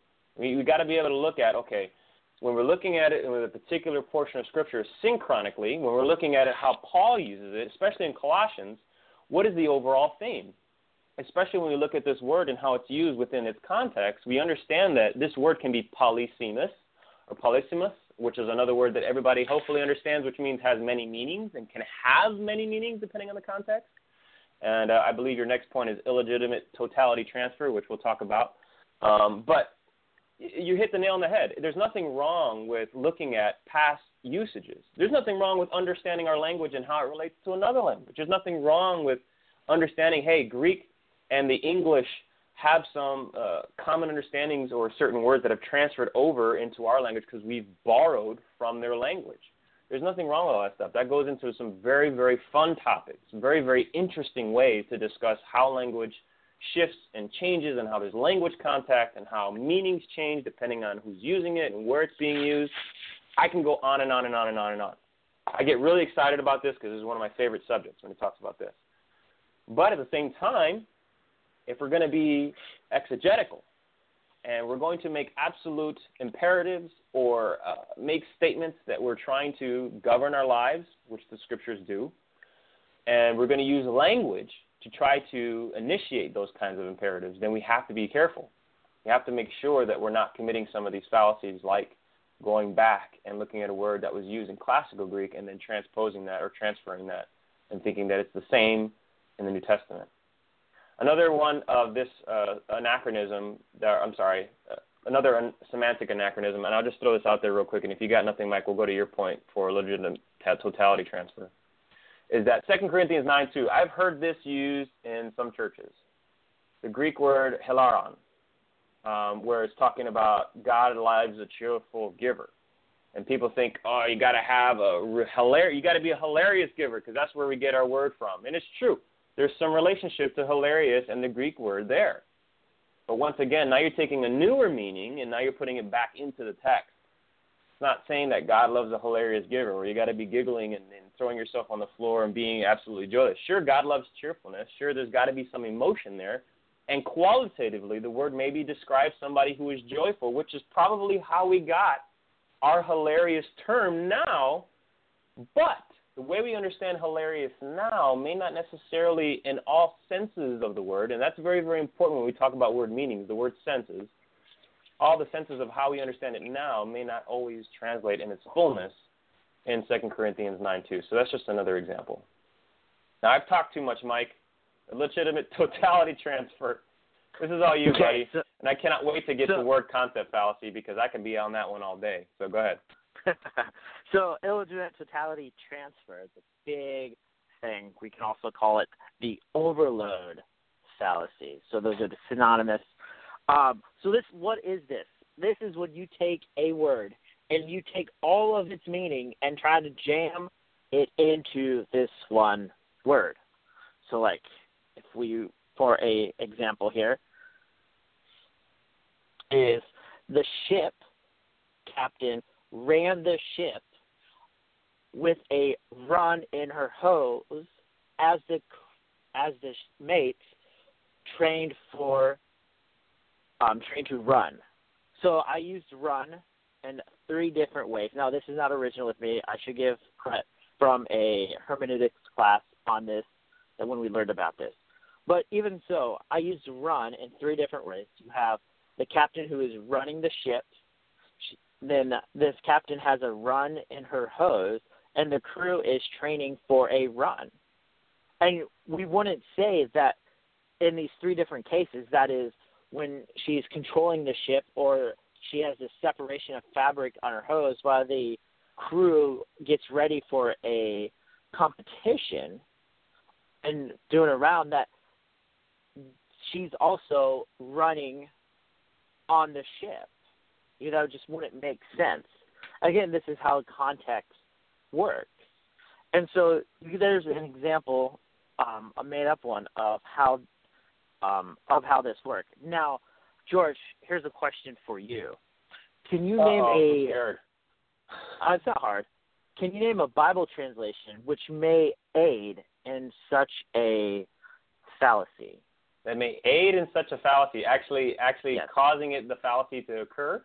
S7: We got to be able to look at, okay, when we're looking at it with a particular portion of Scripture synchronically, when we're looking at it how Paul uses it, especially in Colossians, what is the overall theme? Especially when we look at this word and how it's used within its context, we understand that this word can be polysemous or polysemous, which is another word that everybody hopefully understands, which means has many meanings and can have many meanings depending on the context. And I believe your next point is illegitimate totality transfer, which we'll talk about. But you hit the nail on the head. There's nothing wrong with looking at past usages. There's nothing wrong with understanding our language and how it relates to another language. There's nothing wrong with understanding, hey, Greek and the English have some common understandings or certain words that have transferred over into our language because we've borrowed from their language. There's nothing wrong with all that stuff. That goes into some very, very fun topics, very, very interesting ways to discuss how language shifts and changes and how there's language contact and how meanings change depending on who's using it and where it's being used. I can go on and on and on and on and on. I get really excited about this because this is one of my favorite subjects when he talks about this. But at the same time, if we're going to be exegetical and we're going to make absolute imperatives or make statements that we're trying to govern our lives, which the Scriptures do, and we're going to use language to try to initiate those kinds of imperatives, then we have to be careful. We have to make sure that we're not committing some of these fallacies like going back and looking at a word that was used in classical Greek and then transposing that or transferring that and thinking that it's the same in the New Testament. Another one of this anachronism, another semantic anachronism, and I'll just throw this out there real quick, and if you got nothing, Mike, we'll go to your point for legitimate totality transfer, is that 2 Corinthians 9:2. I've heard this used in some churches. The Greek word hilaron, where it's talking about God loves a cheerful giver. And people think, oh, you got to be a hilarious giver because that's where we get our word from. And it's true. There's some relationship to hilarious and the Greek word there. But once again, now you're taking a newer meaning and now you're putting it back into the text. It's not saying that God loves a hilarious giver where you got to be giggling and throwing yourself on the floor and being absolutely joyous. Sure, God loves cheerfulness. Sure, there's got to be some emotion there. And qualitatively, the word maybe describes somebody who is joyful, which is probably how we got our hilarious term now. But the way we understand hilarious now may not necessarily in all senses of the word, and that's very, very important when we talk about word meanings, the word senses. All the senses of how we understand it now may not always translate in its fullness in 2 Corinthians 9:2. So that's just another example. Now, I've talked too much, Mike. A legitimate totality transfer. This is all you, buddy. And I cannot wait to get to word concept fallacy because I can be on that one all day. So go ahead.
S8: So illegitimate totality transfer is a big thing. We can also call it the overload fallacy. So those are the synonymous. What is this? This is when you take a word and you take all of its meaning and try to jam it into this one word. So like, if we, for a example here, is the ship captain ran the ship with a run in her hose as the mates trained to run. So I used run in 3 different ways. Now, this is not original with me. I should give credit from a hermeneutics class on this, and when we learned about this. But even so, I used run in 3 different ways. You have the captain who is running the ship. Then this captain has a run in her hose, and the crew is training for a run. And we wouldn't say that in these 3 different cases, that is when she's controlling the ship or she has this separation of fabric on her hose while the crew gets ready for a competition and doing a round, that she's also running on the ship. You know, just wouldn't make sense. Again, this is how context works. And so there's an example, a made-up one of how this works. Now, George, here's a question for you. Can you name it's not hard. Can you name a Bible translation which may aid in such a fallacy?
S7: That may aid in such a fallacy, actually yes. Causing the fallacy to occur?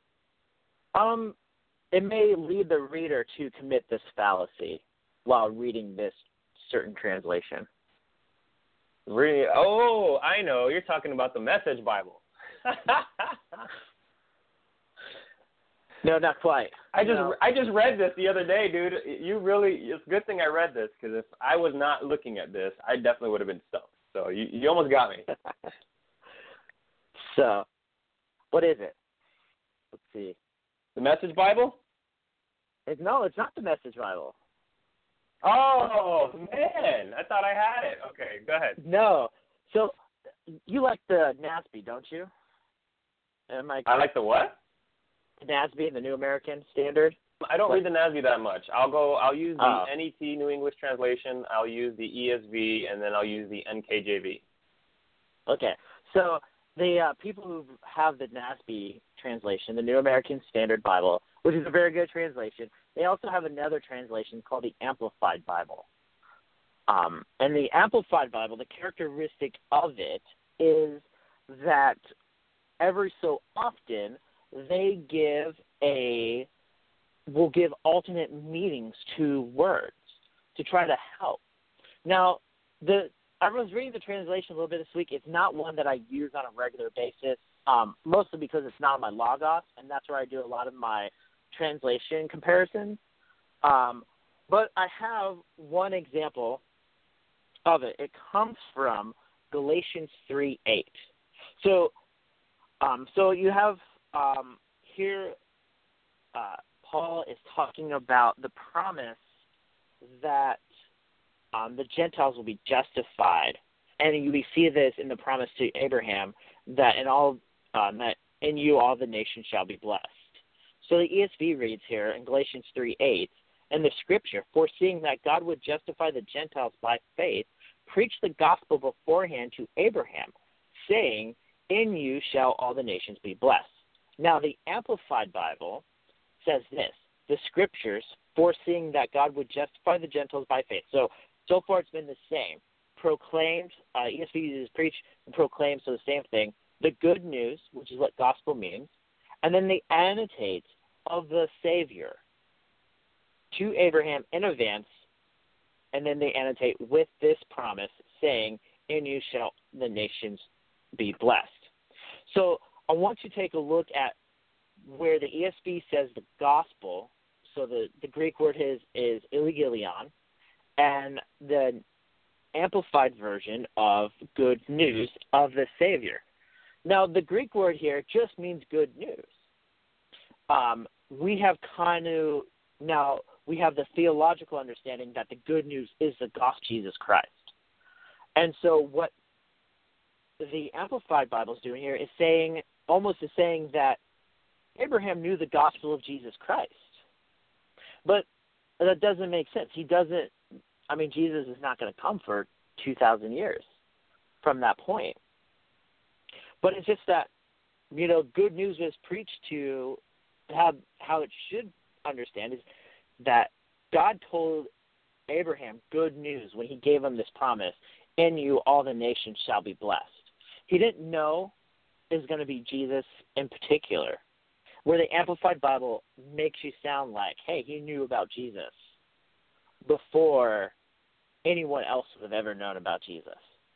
S8: It may lead the reader to commit this fallacy while reading this certain translation.
S7: Really? Oh, I know. You're talking about the Message Bible.
S8: No, not quite.
S7: I just read this the other day, dude. It's a good thing I read this, because if I was not looking at this, I definitely would have been stumped. So you almost got me.
S8: So, what is it? Let's see.
S7: The Message Bible?
S8: No, it's not the Message Bible.
S7: Oh, man. I thought I had it. Okay, go ahead.
S8: No. So, you like the NASB, don't you?
S7: I like the what?
S8: The NASB, the New American Standard.
S7: I don't read the NASB that much. I'll use the NET, New English Translation. I'll use the ESV, and then I'll use the NKJV.
S8: Okay. So, the people who have the NASB translation, the New American Standard Bible, which is a very good translation, they also have another translation called the Amplified Bible. And the Amplified Bible, the characteristic of it is that every so often they will give alternate meanings to words to try to help. Now, I was reading the translation a little bit this week. It's not one that I use on a regular basis, mostly because it's not on my Logos, and that's where I do a lot of my translation comparisons. But I have one example of it. It comes from Galatians 3:8. So you have here Paul is talking about the promise that the Gentiles will be justified, and we see this in the promise to Abraham that that in you all the nations shall be blessed. So the ESV reads here in Galatians 3:8, and the scripture, foreseeing that God would justify the Gentiles by faith, preached the gospel beforehand to Abraham, saying, in you shall all the nations be blessed. Now the Amplified Bible says this, the scriptures, foreseeing that God would justify the Gentiles by faith. So far it's been the same. Proclaimed, ESV uses preach and proclaim, so the same thing. The good news, which is what gospel means, and then they annotate of the Savior to Abraham in advance, and then they annotate with this promise, saying, in you shall the nations be blessed. So I want you to take a look at where the ESV says the gospel, so the Greek word is euangelion, and the Amplified version of good news of the Savior. Now, the Greek word here just means good news. we have now we have the theological understanding that the good news is the gospel of Jesus Christ. And so what the Amplified Bible is doing here is saying that Abraham knew the gospel of Jesus Christ. But that doesn't make sense. Jesus is not going to come for 2,000 years from that point. But it's just that, good news was preached to how it should understand is that God told Abraham good news when he gave him this promise, in you all the nations shall be blessed. He didn't know it was going to be Jesus in particular, where the Amplified Bible makes you sound like, hey, he knew about Jesus before anyone else would have ever known about Jesus.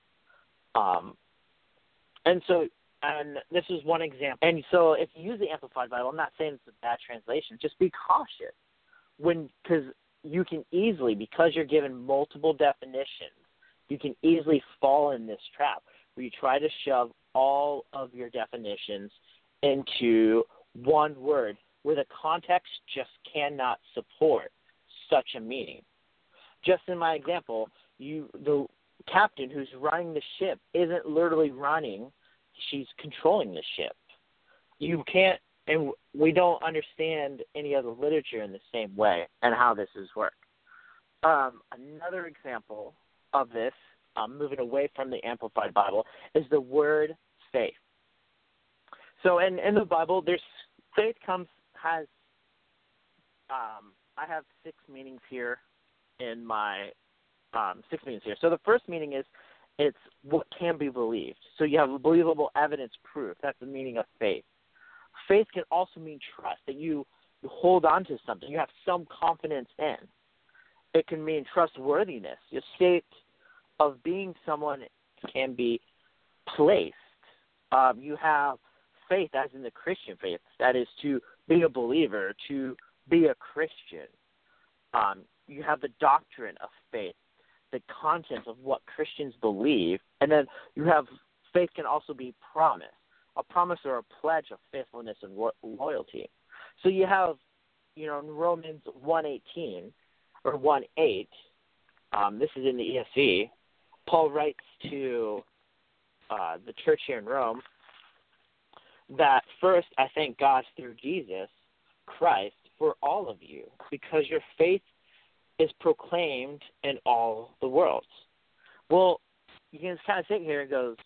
S8: And this is one example. And so if you use the Amplified Bible, I'm not saying it's a bad translation, just be cautious. Because you can easily, because you're given multiple definitions, you can easily fall in this trap where you try to shove all of your definitions into one word where the context just cannot support such a meaning. Just in my example, the captain who's running the ship isn't literally running, she's controlling the ship. You can't, and we don't understand any other literature in the same way and how this is worked. Another example of this, moving away from the Amplified Bible, is the word faith. So in the Bible, faith has I have 6 meanings here in my 6 meanings here. So the first meaning is it's what can be believed. So you have believable evidence, proof. That's the meaning of faith. Faith can also mean trust, that you hold on to something, you have some confidence in. It can mean trustworthiness. Your state of being someone can be placed. You have faith as in the Christian faith, that is to be a believer, to be a Christian. You have the doctrine of faith, the content of what Christians believe, and then you have faith can also be promise, a promise or a pledge of faithfulness and loyalty. So you have, in Romans 1:18 or 1:8, this is in the ESV, Paul writes to the church here in Rome that first I thank God through Jesus Christ for all of you, because your faith is proclaimed in all the world. Well, you can kind of sit here and goes,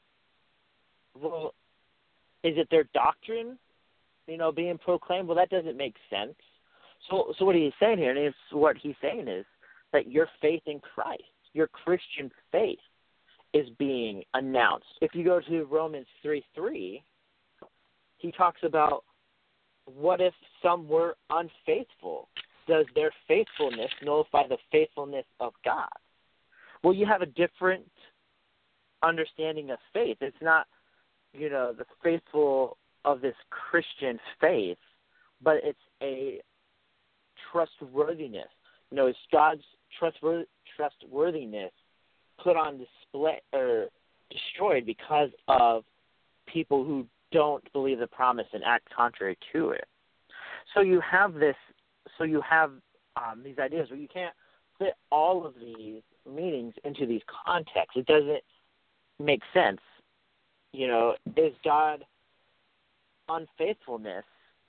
S8: well, is it their doctrine, being proclaimed? Well, that doesn't make sense. So what he's saying here, and what he's saying is that your faith in Christ, your Christian faith, is being announced. If you go to Romans 3:3, he talks about what if some were unfaithful? Does their faithfulness nullify the faithfulness of God? Well, you have a different understanding of faith. It's not, the faithful of this Christian faith, but it's a trustworthiness. It's God's trustworthiness put on display or destroyed because of people who don't believe the promise and act contrary to it. So you have this. So you have these ideas where you can't fit all of these meanings into these contexts. It doesn't make sense. Is God unfaithfulness?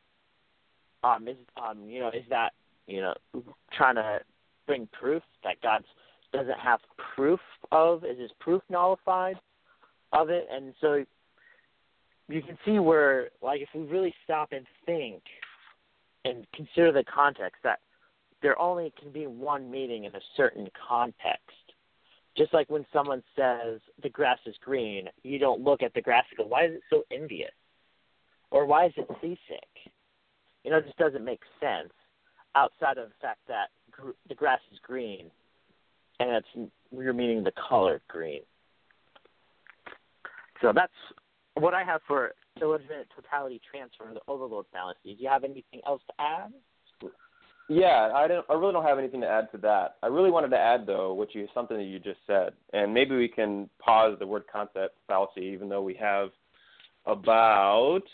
S8: Is that trying to bring proof that God doesn't have proof of? Is his proof nullified of it? And so you can see where, if we really stop and think and consider the context, that there only can be one meaning in a certain context. Just like when someone says the grass is green, you don't look at the grass and go, why is it so envious? Or why is it seasick? It just doesn't make sense outside of the fact that the grass is green and we're meaning the color green. So that's what I have for illegitimate totality transfer of the overload fallacy. Do you have anything else to add?
S7: Yeah, I really don't have anything to add to that. I really wanted to add, though, something that you just said, and maybe we can pause the word concept fallacy, even though we have about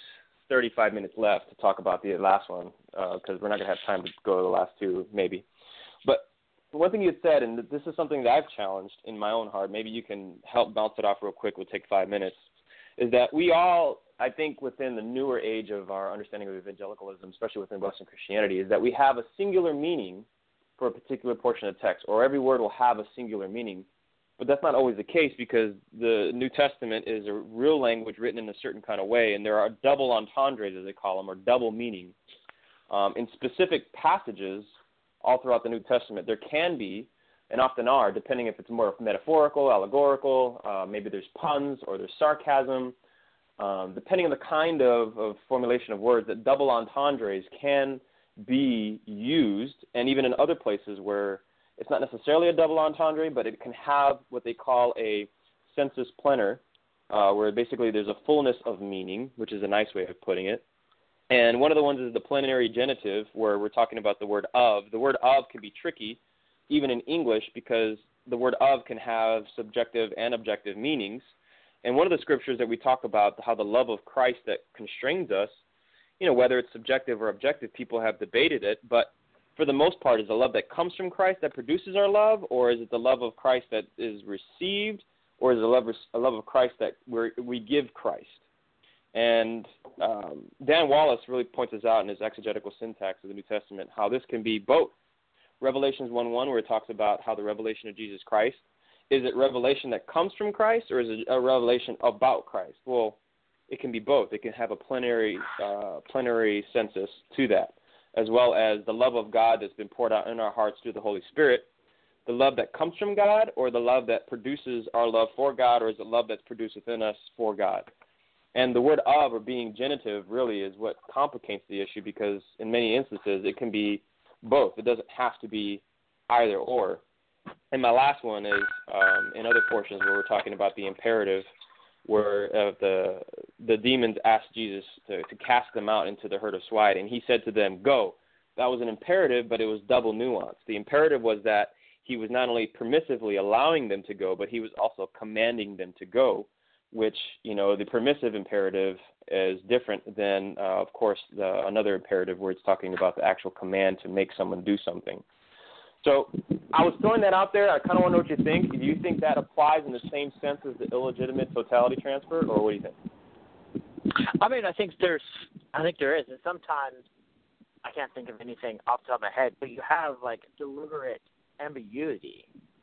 S7: 35 minutes left to talk about the last one because we're not going to have time to go to the last two, maybe. But one thing you had said, and this is something that I've challenged in my own heart, maybe you can help bounce it off real quick, we'll take 5 minutes, is that we all, I think within the newer age of our understanding of evangelicalism, especially within Western Christianity, is that we have a singular meaning for a particular portion of text, or every word will have a singular meaning. But that's not always the case because the New Testament is a real language written in a certain kind of way, and there are double entendres, as they call them, or double meaning. In specific passages all throughout the New Testament, there can be, and often are, depending if it's more metaphorical, allegorical, maybe there's puns or there's sarcasm, depending on the kind of formulation of words, that double entendres can be used, and even in other places where it's not necessarily a double entendre, but it can have what they call a sensus plenior, where basically there's a fullness of meaning, which is a nice way of putting it. And one of the ones is the plenary genitive, where we're talking about the word of. The word of can be tricky, even in English, because the word of can have subjective and objective meanings. And one of the scriptures that we talk about, how the love of Christ that constrains us, whether it's subjective or objective, people have debated it, but for the most part, is the love that comes from Christ that produces our love, or is it the love of Christ that is received, or is it a love of Christ that we give Christ? And Dan Wallace really points us out in his exegetical syntax of the New Testament how this can be both. Revelations 1:1, where it talks about how the revelation of Jesus Christ, is it revelation that comes from Christ, or is it a revelation about Christ? Well, it can be both. It can have a plenary sensus to that, as well as the love of God that's been poured out in our hearts through the Holy Spirit, the love that comes from God, or the love that produces our love for God, or is it love that's produced within us for God? And the word of, or being genitive, really is what complicates the issue, because in many instances it can be both. It doesn't have to be either or. And my last one is in other portions where we're talking about the imperative, where the demons asked Jesus to cast them out into the herd of swine, and he said to them, go. That was an imperative, but it was double nuanced. The imperative was that he was not only permissively allowing them to go, but he was also commanding them to go, which, the permissive imperative is different than, of course, another imperative where it's talking about the actual command to make someone do something. So I was throwing that out there. I kind of want to know what you think. Do you think that applies in the same sense as the illegitimate totality transfer, or what do you think?
S8: I mean, I think there is, and sometimes I can't think of anything off the top of my head, but you have like deliberate ambiguity,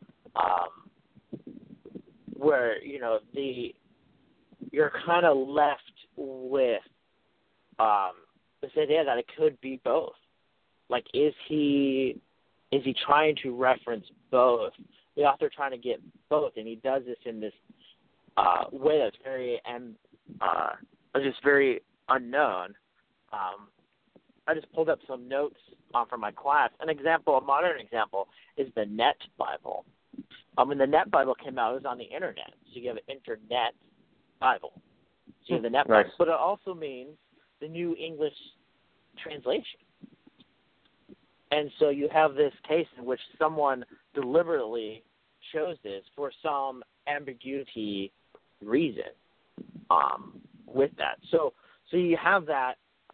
S8: where you're kind of left with this idea that it could be both. Like, is he trying to reference both? The author trying to get both, and he does this in this way that's very just very unknown. I just pulled up some notes from my class. A modern example, is the Net Bible. When the Net Bible came out, it was on the internet. So you have an Internet Bible. So you have the Net Bible. But it also means the New English Translation. And so you have this case in which someone deliberately chose this for some ambiguity reason with that. So you have that.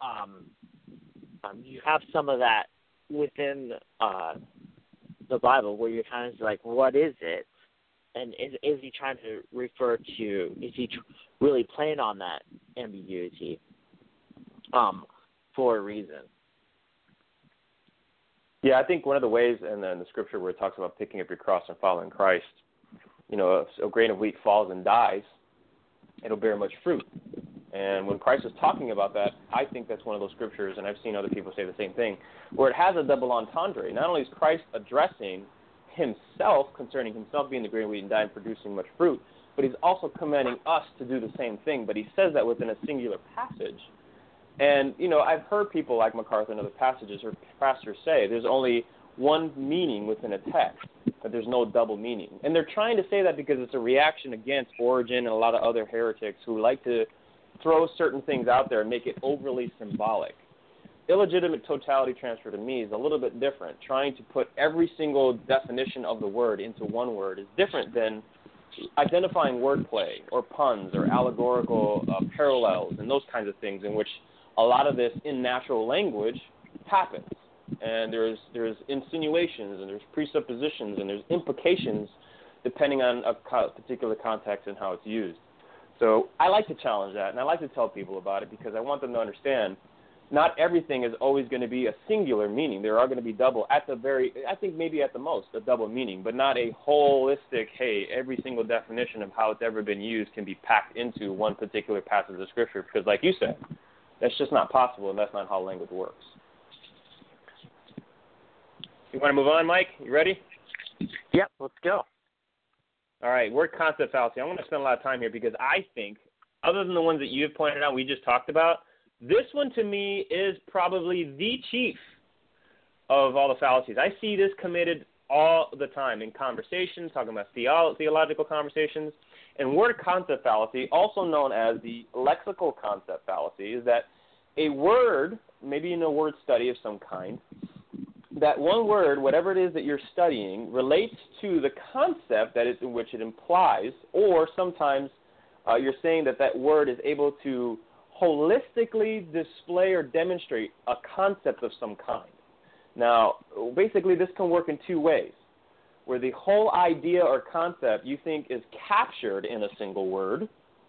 S8: You have some of that within the Bible, where you're kind of like, what is it? And is he trying to refer to? Is he really playing on that ambiguity for a reason?
S7: Yeah, I think one of the ways in the scripture where it talks about picking up your cross and following Christ, if a grain of wheat falls and dies, it'll bear much fruit. And when Christ is talking about that, I think that's one of those scriptures, and I've seen other people say the same thing, where it has a double entendre. Not only is Christ addressing himself, concerning himself being the grain of wheat and dying, producing much fruit, but he's also commanding us to do the same thing. But he says that within a singular passage. And, I've heard people like MacArthur and other passages or pastors say there's only one meaning within a text, that there's no double meaning. And they're trying to say that because it's a reaction against Origen and a lot of other heretics who like to throw certain things out there and make it overly symbolic. Illegitimate totality transfer to me is a little bit different. Trying to put every single definition of the word into one word is different than identifying wordplay or puns or allegorical parallels and those kinds of things in which a lot of this in natural language happens. And there's insinuations, and there's presuppositions, and there's implications depending on a particular context and how it's used. So I like to challenge that, and I like to tell people about it because I want them to understand not everything is always going to be a singular meaning. There are going to be double, I think maybe at the most, a double meaning, but not a holistic, hey, every single definition of how it's ever been used can be packed into one particular passage of Scripture because, like you said, that's just not possible, and that's not how language works. You want to move on, Mike? You ready?
S8: Yep, let's go.
S7: All right, word concept fallacy. I want to spend a lot of time here because I think, other than the ones that you have pointed out, we just talked about, this one to me is probably the chief of all the fallacies. I see this committed all the time in conversations, talking about theological conversations. And word concept fallacy, also known as the lexical concept fallacy, is that a word, maybe in a word study of some kind, that one word, whatever it is that you're studying, relates to the concept that is in which it implies, or sometimes you're saying that word is able to holistically display or demonstrate a concept of some kind. Now, basically, this can work in two ways, where the whole idea or concept you think is captured in a single word,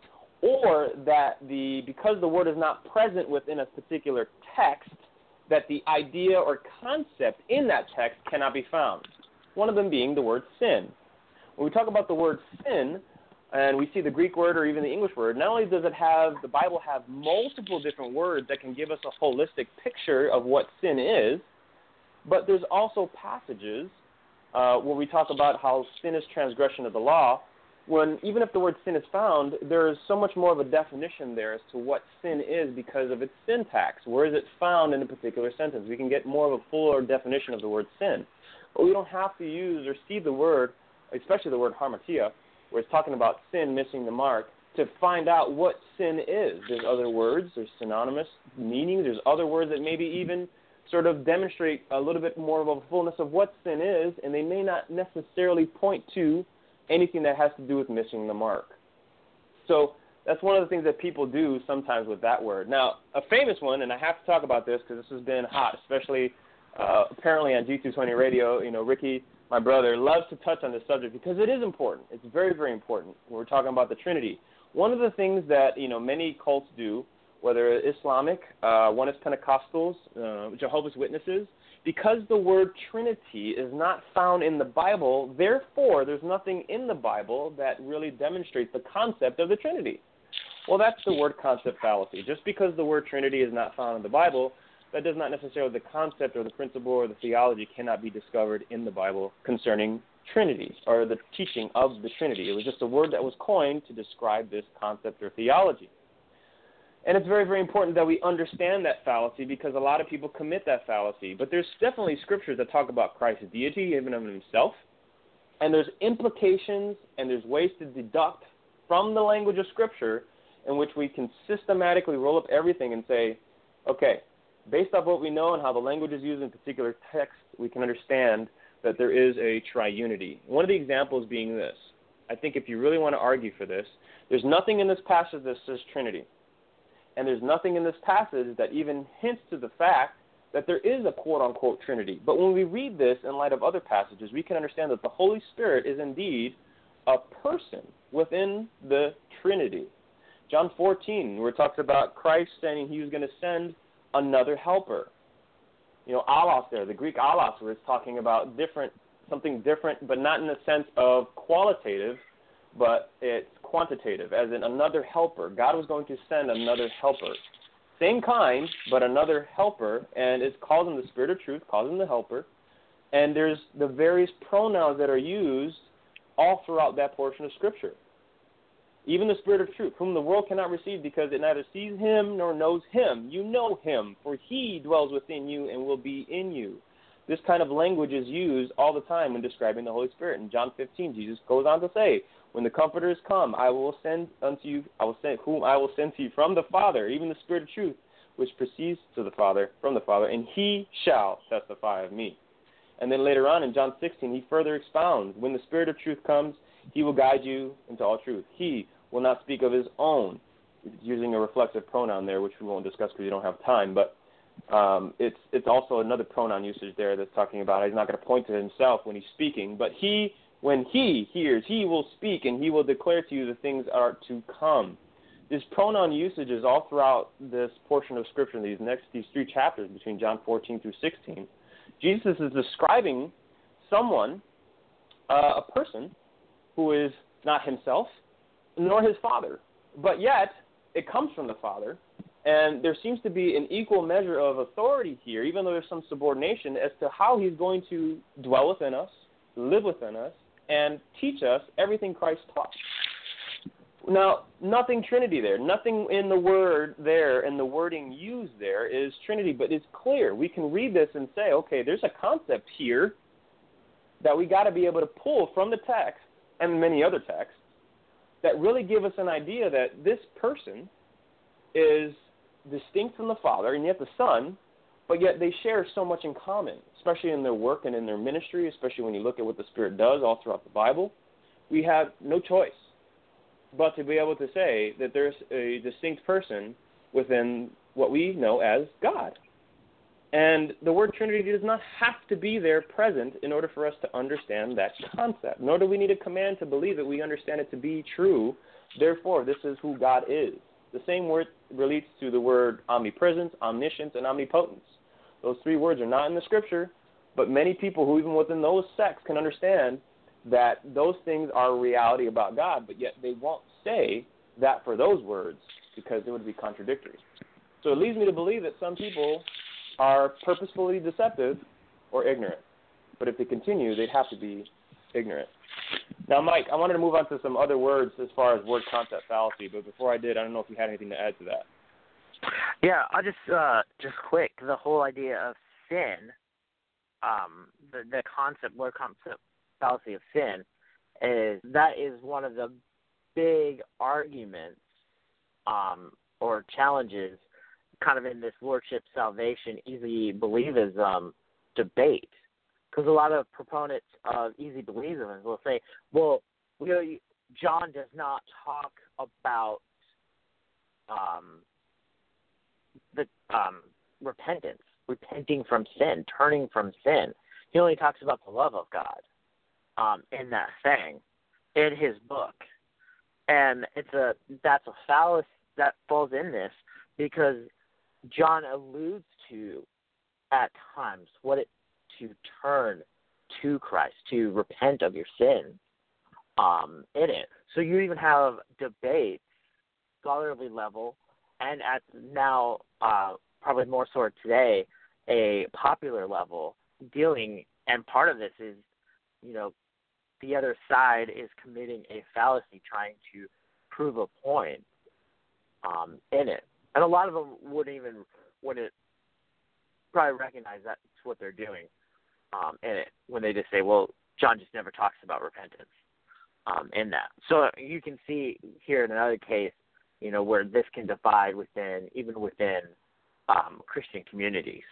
S7: or that because the word is not present within a particular text, that the idea or concept in that text cannot be found. One of them being the word sin. When we talk about the word sin, and we see the Greek word or even the English word, not only does the Bible have multiple different words that can give us a holistic picture of what sin is, but there's also passages where we talk about how sin is transgression of the law, when even if the word sin is found, there is so much more of a definition there as to what sin is because of its syntax. Where is it found in a particular sentence? We can get more of a fuller definition of the word sin. But we don't have to use or see the word, especially the word hamartia, where it's talking about sin missing the mark, to find out what sin is. There's other words, there's synonymous meanings, there's other words that maybe even sort of demonstrate a little bit more of a fullness of what sin is, and they may not necessarily point to anything that has to do with missing the mark. So that's one of the things that people do sometimes with that word. Now, a famous one, and I have to talk about this because this has been hot, especially apparently on G220 Radio. You know, Ricky, my brother, loves to touch on this subject because it is important. It's very, very important. We're talking about the Trinity. One of the things that, many cults do, whether Islamic, Oneness Pentecostals, Jehovah's Witnesses, because the word Trinity is not found in the Bible, therefore there's nothing in the Bible that really demonstrates the concept of the Trinity. Well, that's the word concept fallacy. Just because the word Trinity is not found in the Bible, that does not necessarily the concept or the principle or the theology cannot be discovered in the Bible concerning Trinity or the teaching of the Trinity. It was just a word that was coined to describe this concept or theology. And it's very, very important that we understand that fallacy because a lot of people commit that fallacy. But there's definitely scriptures that talk about Christ's deity, even of himself. And there's implications and there's ways to deduct from the language of Scripture in which we can systematically roll up everything and say, okay, based off what we know and how the language is used in particular texts, we can understand that there is a triunity. One of the examples being this. I think if you really want to argue for this, there's nothing in this passage that says Trinity. And there's nothing in this passage that even hints to the fact that there is a quote-unquote Trinity. But when we read this in light of other passages, we can understand that the Holy Spirit is indeed a person within the Trinity. John 14, where it talks about Christ saying he was going to send another helper. Allos there, the Greek allos, where it's talking about something different, but not in the sense of qualitative, but it's quantitative, as in another helper. God was going to send another helper. Same kind, but another helper, and it calls him the Spirit of Truth, calls him the helper. And there's the various pronouns that are used all throughout that portion of Scripture. Even the Spirit of Truth, whom the world cannot receive because it neither sees him nor knows him. You know him, for he dwells within you and will be in you. This kind of language is used all the time when describing the Holy Spirit. In John 15, Jesus goes on to say, when the Comforters come, I will send unto you, whom I will send to you from the Father, even the Spirit of Truth, which proceeds from the Father, and he shall testify of me. And then later on in John 16, he further expounds, when the Spirit of Truth comes, he will guide you into all truth. He will not speak of his own. using a reflexive pronoun there, which we won't discuss because we don't have time, but it's also another pronoun usage there that's talking about he's not going to point to himself when he's speaking, but when he hears, he will speak and he will declare to you the things are to come. This pronoun usage is all throughout this portion of Scripture, these 3 chapters between John 14 through 16. Jesus is describing someone, a person, who is not himself, nor his Father, but yet it comes from the Father, and there seems to be an equal measure of authority here, even though there's some subordination, as to how he's going to dwell within us, live within us, and teach us everything Christ taught. Now, nothing Trinity there. Nothing in the word there and the wording used there is Trinity, but it's clear. We can read this and say, okay, there's a concept here that we got to be able to pull from the text and many other texts that really give us an idea that this person is distinct from the Father and yet the Son, but yet they share so much in common, especially in their work and in their ministry, especially when you look at what the Spirit does all throughout the Bible. We have no choice but to be able to say that there's a distinct person within what we know as God. And the word Trinity does not have to be there present in order for us to understand that concept, nor do we need a command to believe that we understand it to be true. Therefore, this is who God is. The same word relates to the word omnipresence, omniscience, and omnipotence. Those 3 words are not in the Scripture, but many people who even within those sects can understand that those things are a reality about God, but yet they won't say that for those words because it would be contradictory. So it leads me to believe that some people are purposefully deceptive or ignorant. But if they continue, they'd have to be ignorant. Now, Mike, I wanted to move on to some other words as far as word concept fallacy, but before I did, I don't know if you had anything to add to that.
S8: Yeah, I'll just quick, the whole idea of sin, the word concept fallacy of sin, is one of the big arguments or challenges kind of in this lordship salvation easy believism debate, because a lot of proponents of easy believism will say, well, John does not talk about the repentance, repenting from sin, turning from sin. He only talks about the love of God in that thing, in his book. And that's a fallacy that falls in this, because John alludes to, at times, to turn to Christ, to repent of your sin in it. So you even have debates, scholarly level, and at now, probably more so today, a popular level, dealing, and part of this is, the other side is committing a fallacy, trying to prove a point in it. And a lot of them wouldn't probably recognize that's what they're doing in it, when they just say, well, John just never talks about repentance in that. So you can see here in another case, where this can divide even within Christian communities.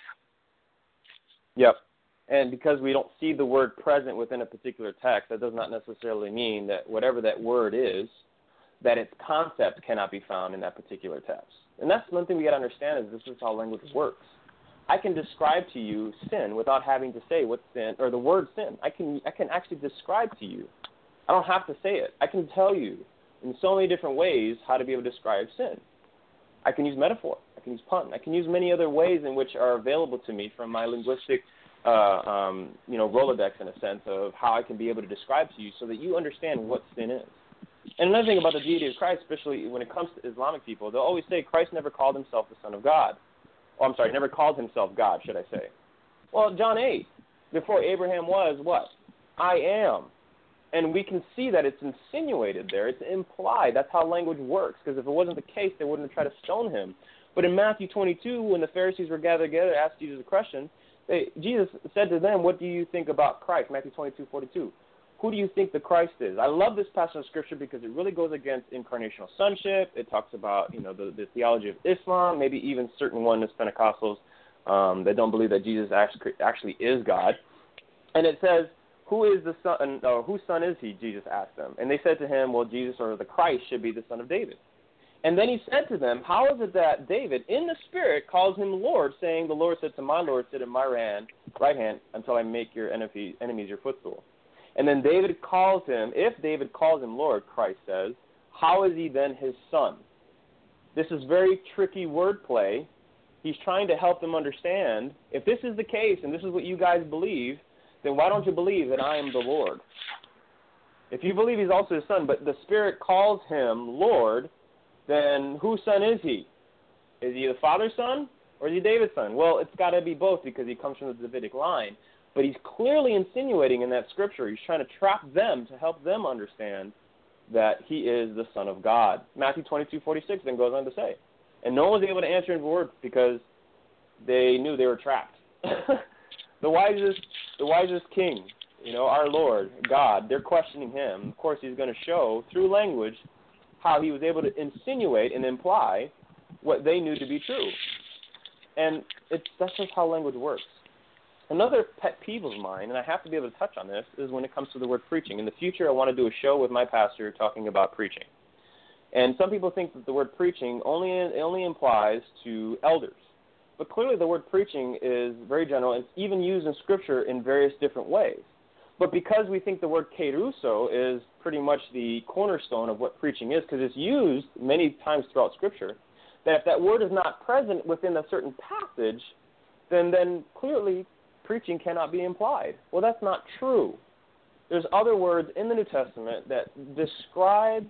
S7: Yep. And because we don't see the word present within a particular text, that does not necessarily mean that whatever that word is, that its concept cannot be found in that particular text. And that's one thing we got to understand, is this is how language works. I can describe to you sin without having to say what sin, or the word sin. I can actually describe to you. I don't have to say it. I can tell you in so many different ways how to be able to describe sin. I can use metaphor. I can use pun. I can use many other ways in which are available to me from my linguistic Rolodex, in a sense, of how I can be able to describe to you so that you understand what sin is. And another thing about the deity of Christ, especially when it comes to Islamic people, they'll always say Christ never called himself the Son of God. Never called himself God, should I say. Well, John 8, before Abraham was what? I am. And we can see that it's insinuated there. It's implied. That's how language works, because if it wasn't the case, they wouldn't have tried to stone him. But in Matthew 22, when the Pharisees were gathered together to ask Jesus a question, Jesus said to them, what do you think about Christ? Matthew 22:42. Who do you think the Christ is? I love this passage of Scripture because it really goes against incarnational sonship. It talks about, the theology of Islam, maybe even certain oneness Pentecostals that don't believe that Jesus actually is God. And it says, who is the son, or whose son is he? Jesus asked them. And they said to him, well, Jesus, or the Christ, should be the son of David. And then he said to them, how is it that David, in the Spirit, calls him Lord, saying, the Lord said to my Lord, sit at my right hand until I make your enemies your footstool. And then David calls him, if David calls him Lord, Christ says, how is he then his son? This is very tricky wordplay. He's trying to help them understand, if this is the case and this is what you guys believe, then why don't you believe that I am the Lord? If you believe he's also his son, but the Spirit calls him Lord, then whose son is he? Is he the Father's son or is he David's son? Well, it's got to be both because he comes from the Davidic line. But he's clearly insinuating in that scripture, he's trying to trap them to help them understand that he is the Son of God. Matthew 22:46 then goes on to say, and no one was able to answer in word because they knew they were trapped. The wisest king, our Lord, God, they're questioning him. Of course, he's going to show through language how he was able to insinuate and imply what they knew to be true. And that's just how language works. Another pet peeve of mine, and I have to be able to touch on this, is when it comes to the word preaching. In the future, I want to do a show with my pastor talking about preaching. And some people think that the word preaching only applies to elders. But clearly the word preaching is very general. It's even used in Scripture in various different ways. But because we think the word keruso is pretty much the cornerstone of what preaching is, because it's used many times throughout Scripture, that if that word is not present within a certain passage, then clearly preaching cannot be implied. Well, that's not true. There's other words in the New Testament that describe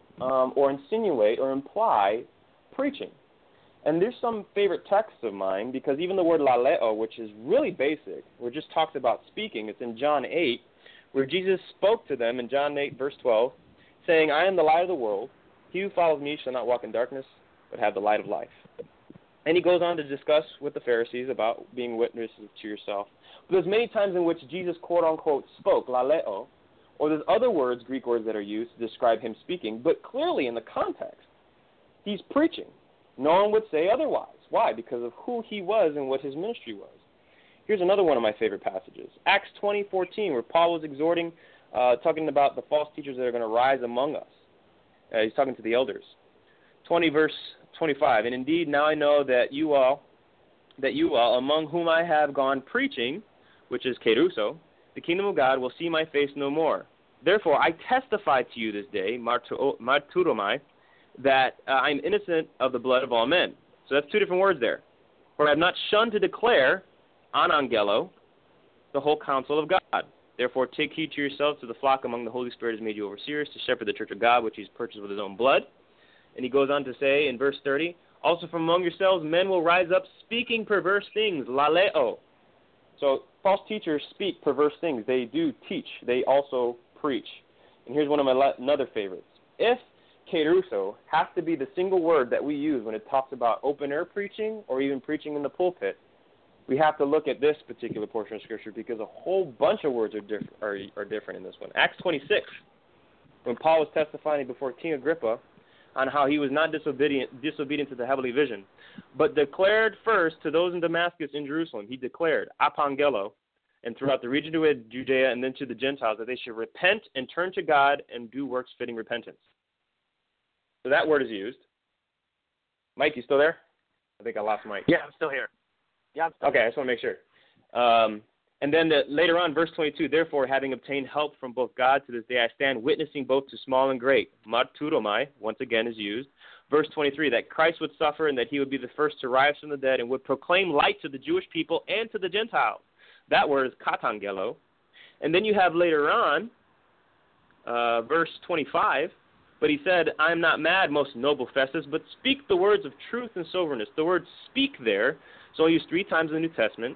S7: or insinuate or imply preaching. And there's some favorite texts of mine, because even the word laleo, which is really basic, where it just talks about speaking, it's in John 8, where Jesus spoke to them in John 8, verse 12, saying, I am the light of the world. He who follows me shall not walk in darkness, but have the light of life. And he goes on to discuss with the Pharisees about being witnesses to yourself. But there's many times in which Jesus, quote-unquote, spoke, laleo, or there's other words, Greek words, that are used to describe him speaking, but clearly in the context, he's preaching. No one would say otherwise. Why? Because of who he was and what his ministry was. Here's another one of my favorite passages. Acts 20:14, where Paul was exhorting, talking about the false teachers that are going to rise among us. He's talking to the elders. 20 verse 25, and indeed now I know that you all, among whom I have gone preaching, which is keruso, the kingdom of God will see my face no more. Therefore I testify to you this day, marturomai, that I am innocent of the blood of all men. So that's two different words there. For I have not shunned to declare, anangelo, the whole counsel of God. Therefore take heed to yourselves, to the flock among the Holy Spirit has made you overseers, to shepherd the church of God, which he's purchased with his own blood. And he goes on to say in verse 30, also from among yourselves men will rise up speaking perverse things, laleo. So false teachers speak perverse things. They do teach. They also preach. And here's one of my another favorites. If keruso has to be the single word that we use when it talks about open-air preaching or even preaching in the pulpit, we have to look at this particular portion of Scripture because a whole bunch of words are different in this one. Acts 26, when Paul was testifying before King Agrippa on how he was not disobedient to the heavenly vision, but declared first to those in Damascus in Jerusalem, he declared, apangelo, and throughout the region of Judea and then to the Gentiles, that they should repent and turn to God and do works fitting repentance. So that word is used. Mike, you still there? I think I lost Mike.
S8: Yeah, I'm still here.
S7: Okay, I just want to make sure. And then later on, verse 22, therefore, having obtained help from both God to this day, I stand witnessing both to small and great. Marturomai, once again, is used. Verse 23, that Christ would suffer and that he would be the first to rise from the dead and would proclaim light to the Jewish people and to the Gentiles. That word is katangelo. And then you have later on, verse 25, but he said, I am not mad, most noble Festus, but speak the words of truth and soberness. The word speak there is only used 3 times in the New Testament.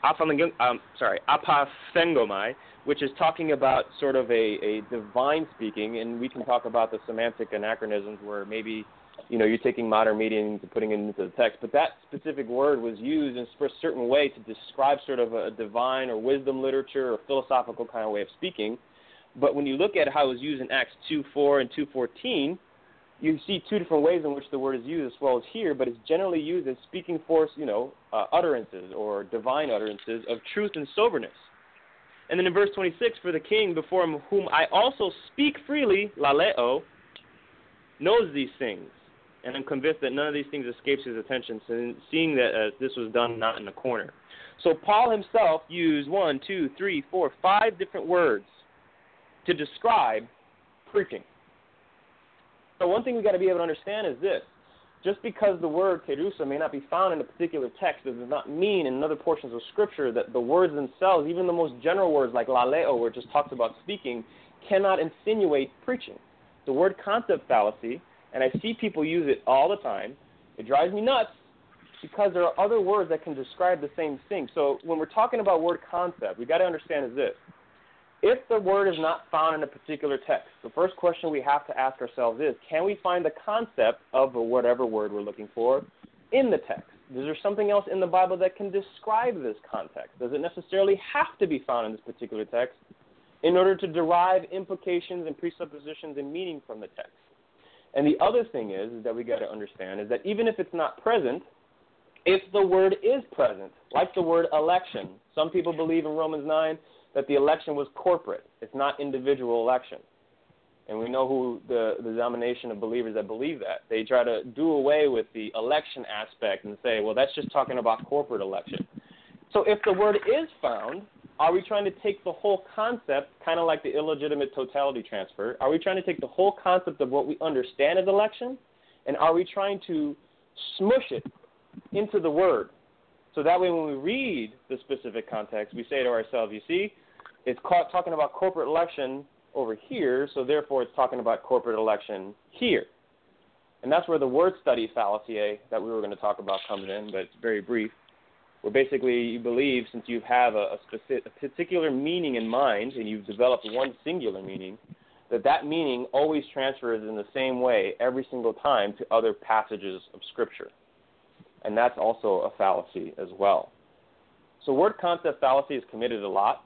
S7: Apathengomai, which is talking about sort of a divine speaking, and we can talk about the semantic anachronisms where maybe, you're taking modern meaning and putting it into the text, but that specific word was used in a certain way to describe sort of a divine or wisdom literature or philosophical kind of way of speaking. But when you look at how it was used in Acts 2:4 and 2:14, you see 2 different ways in which the word is used as well as here, but it's generally used as speaking forth, utterances or divine utterances of truth and soberness. And then in verse 26, for the king before whom I also speak freely, laleo, knows these things. And I'm convinced that none of these things escapes his attention, seeing that this was done not in a corner. So Paul himself used 5 different words to describe preaching. So one thing we've got to be able to understand is this. Just because the word kerusa may not be found in a particular text, does not mean in other portions of Scripture that the words themselves, even the most general words like laleo, where it just talks about speaking, cannot insinuate preaching. The word concept fallacy, and I see people use it all the time, it drives me nuts because there are other words that can describe the same thing. So when we're talking about word concept, we've got to understand is this. If the word is not found in a particular text, the first question we have to ask ourselves is, can we find the concept of whatever word we're looking for in the text? Is there something else in the Bible that can describe this context? Does it necessarily have to be found in this particular text in order to derive implications and presuppositions and meaning from the text? And the other thing is that we got to understand is that even if it's not present, if the word is present, like the word election, some people believe in Romans 9 that the election was corporate. It's not individual election. And we know who the denomination of believers that believe that. They try to do away with the election aspect and say, well, that's just talking about corporate election. So if the word is found, are we trying to take the whole concept, kind of like the illegitimate totality transfer, are we trying to take the whole concept of what we understand as election, and are we trying to smush it into the word? So that way when we read the specific context, we say to ourselves, you see, it's talking about corporate election over here, so therefore it's talking about corporate election here. And that's where the word study fallacy that we were going to talk about comes in, but it's very brief, where basically you believe since you have a particular meaning in mind and you've developed one singular meaning, that meaning always transfers in the same way every single time to other passages of Scripture. And that's also a fallacy as well. So word concept fallacy is committed a lot.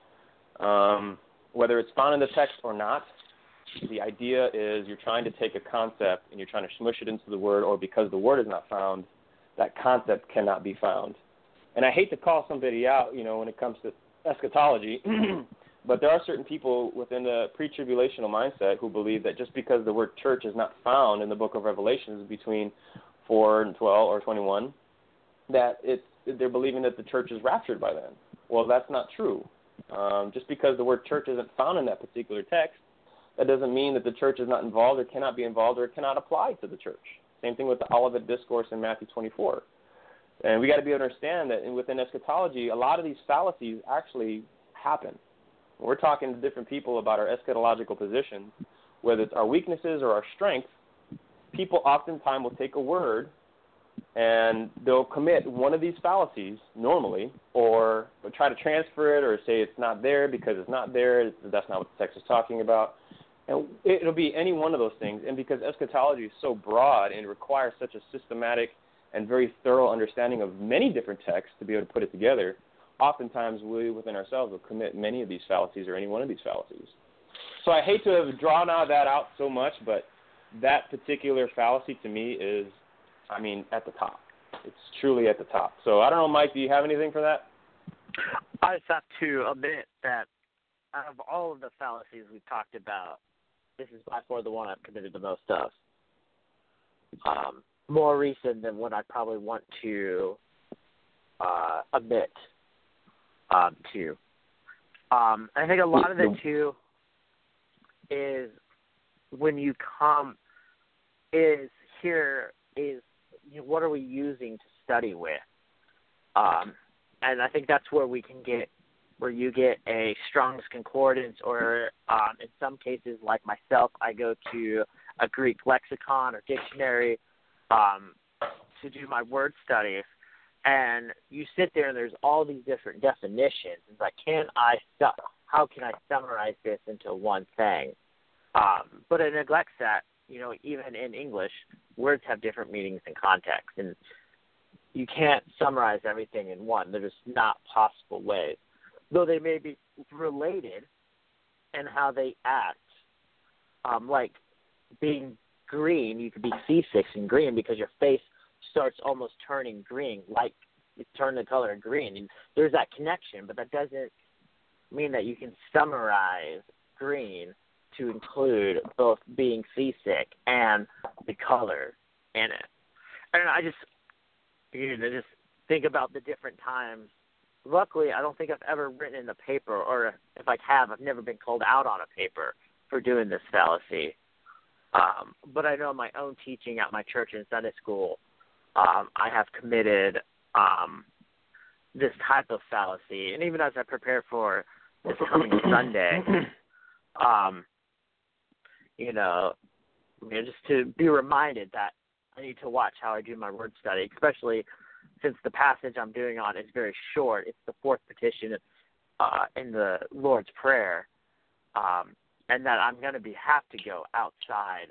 S7: Whether it's found in the text or not, the idea is you're trying to take a concept and you're trying to smush it into the word, or because the word is not found, that concept cannot be found. And I hate to call somebody out, when it comes to eschatology, but there are certain people within the pre-tribulational mindset who believe that just because the word church is not found in the book of Revelations between 4 and 12 or 21, that they're believing that the church is raptured by then. Well, that's not true. Just because the word church isn't found in that particular text, that doesn't mean that the church is not involved or cannot be involved or cannot apply to the church. Same thing with the Olivet Discourse in Matthew 24. And we got to be able to understand that within eschatology, a lot of these fallacies actually happen. When we're talking to different people about our eschatological positions, whether it's our weaknesses or our strengths, people oftentimes will take a word and they'll commit one of these fallacies normally, or they'll try to transfer it or say it's not there because it's not there, that's not what the text is talking about. And it'll be any one of those things. And because eschatology is so broad and requires such a systematic and very thorough understanding of many different texts to be able to put it together, oftentimes we within ourselves will commit many of these fallacies or any one of these fallacies. So I hate to have drawn that out so much, but that particular fallacy to me is, at the top. It's truly at the top. So I don't know, Mike, do you have anything for that?
S8: I just have to admit that out of all of the fallacies we've talked about, this is by far the one I've committed the most of. More recent than what I probably want to admit to. I think a lot of it, too, is when you come, what are we using to study with? And I think that's where you get a Strong's Concordance, or in some cases, like myself, I go to a Greek lexicon or dictionary to do my word studies. And you sit there and there's all these different definitions. It's like, how can I summarize this into one thing? But it neglects that, even in English, words have different meanings and context. And you can't summarize everything in one. They're just not possible ways. Though they may be related in how they act. Like being green, you could be seasick and green because your face starts almost turning green, like you turn the color green. And there's that connection, but that doesn't mean that you can summarize green to include both being seasick and the color in it. And I just think about the different times. Luckily, I don't think I've ever written in a paper, or if I have, I've never been called out on a paper for doing this fallacy. But I know my own teaching at my church and Sunday school, I have committed this type of fallacy. And even as I prepare for this coming Sunday, just to be reminded that I need to watch how I do my word study, especially since the passage I'm doing on is very short. It's the fourth petition in the Lord's Prayer, and that I'm going to have to go outside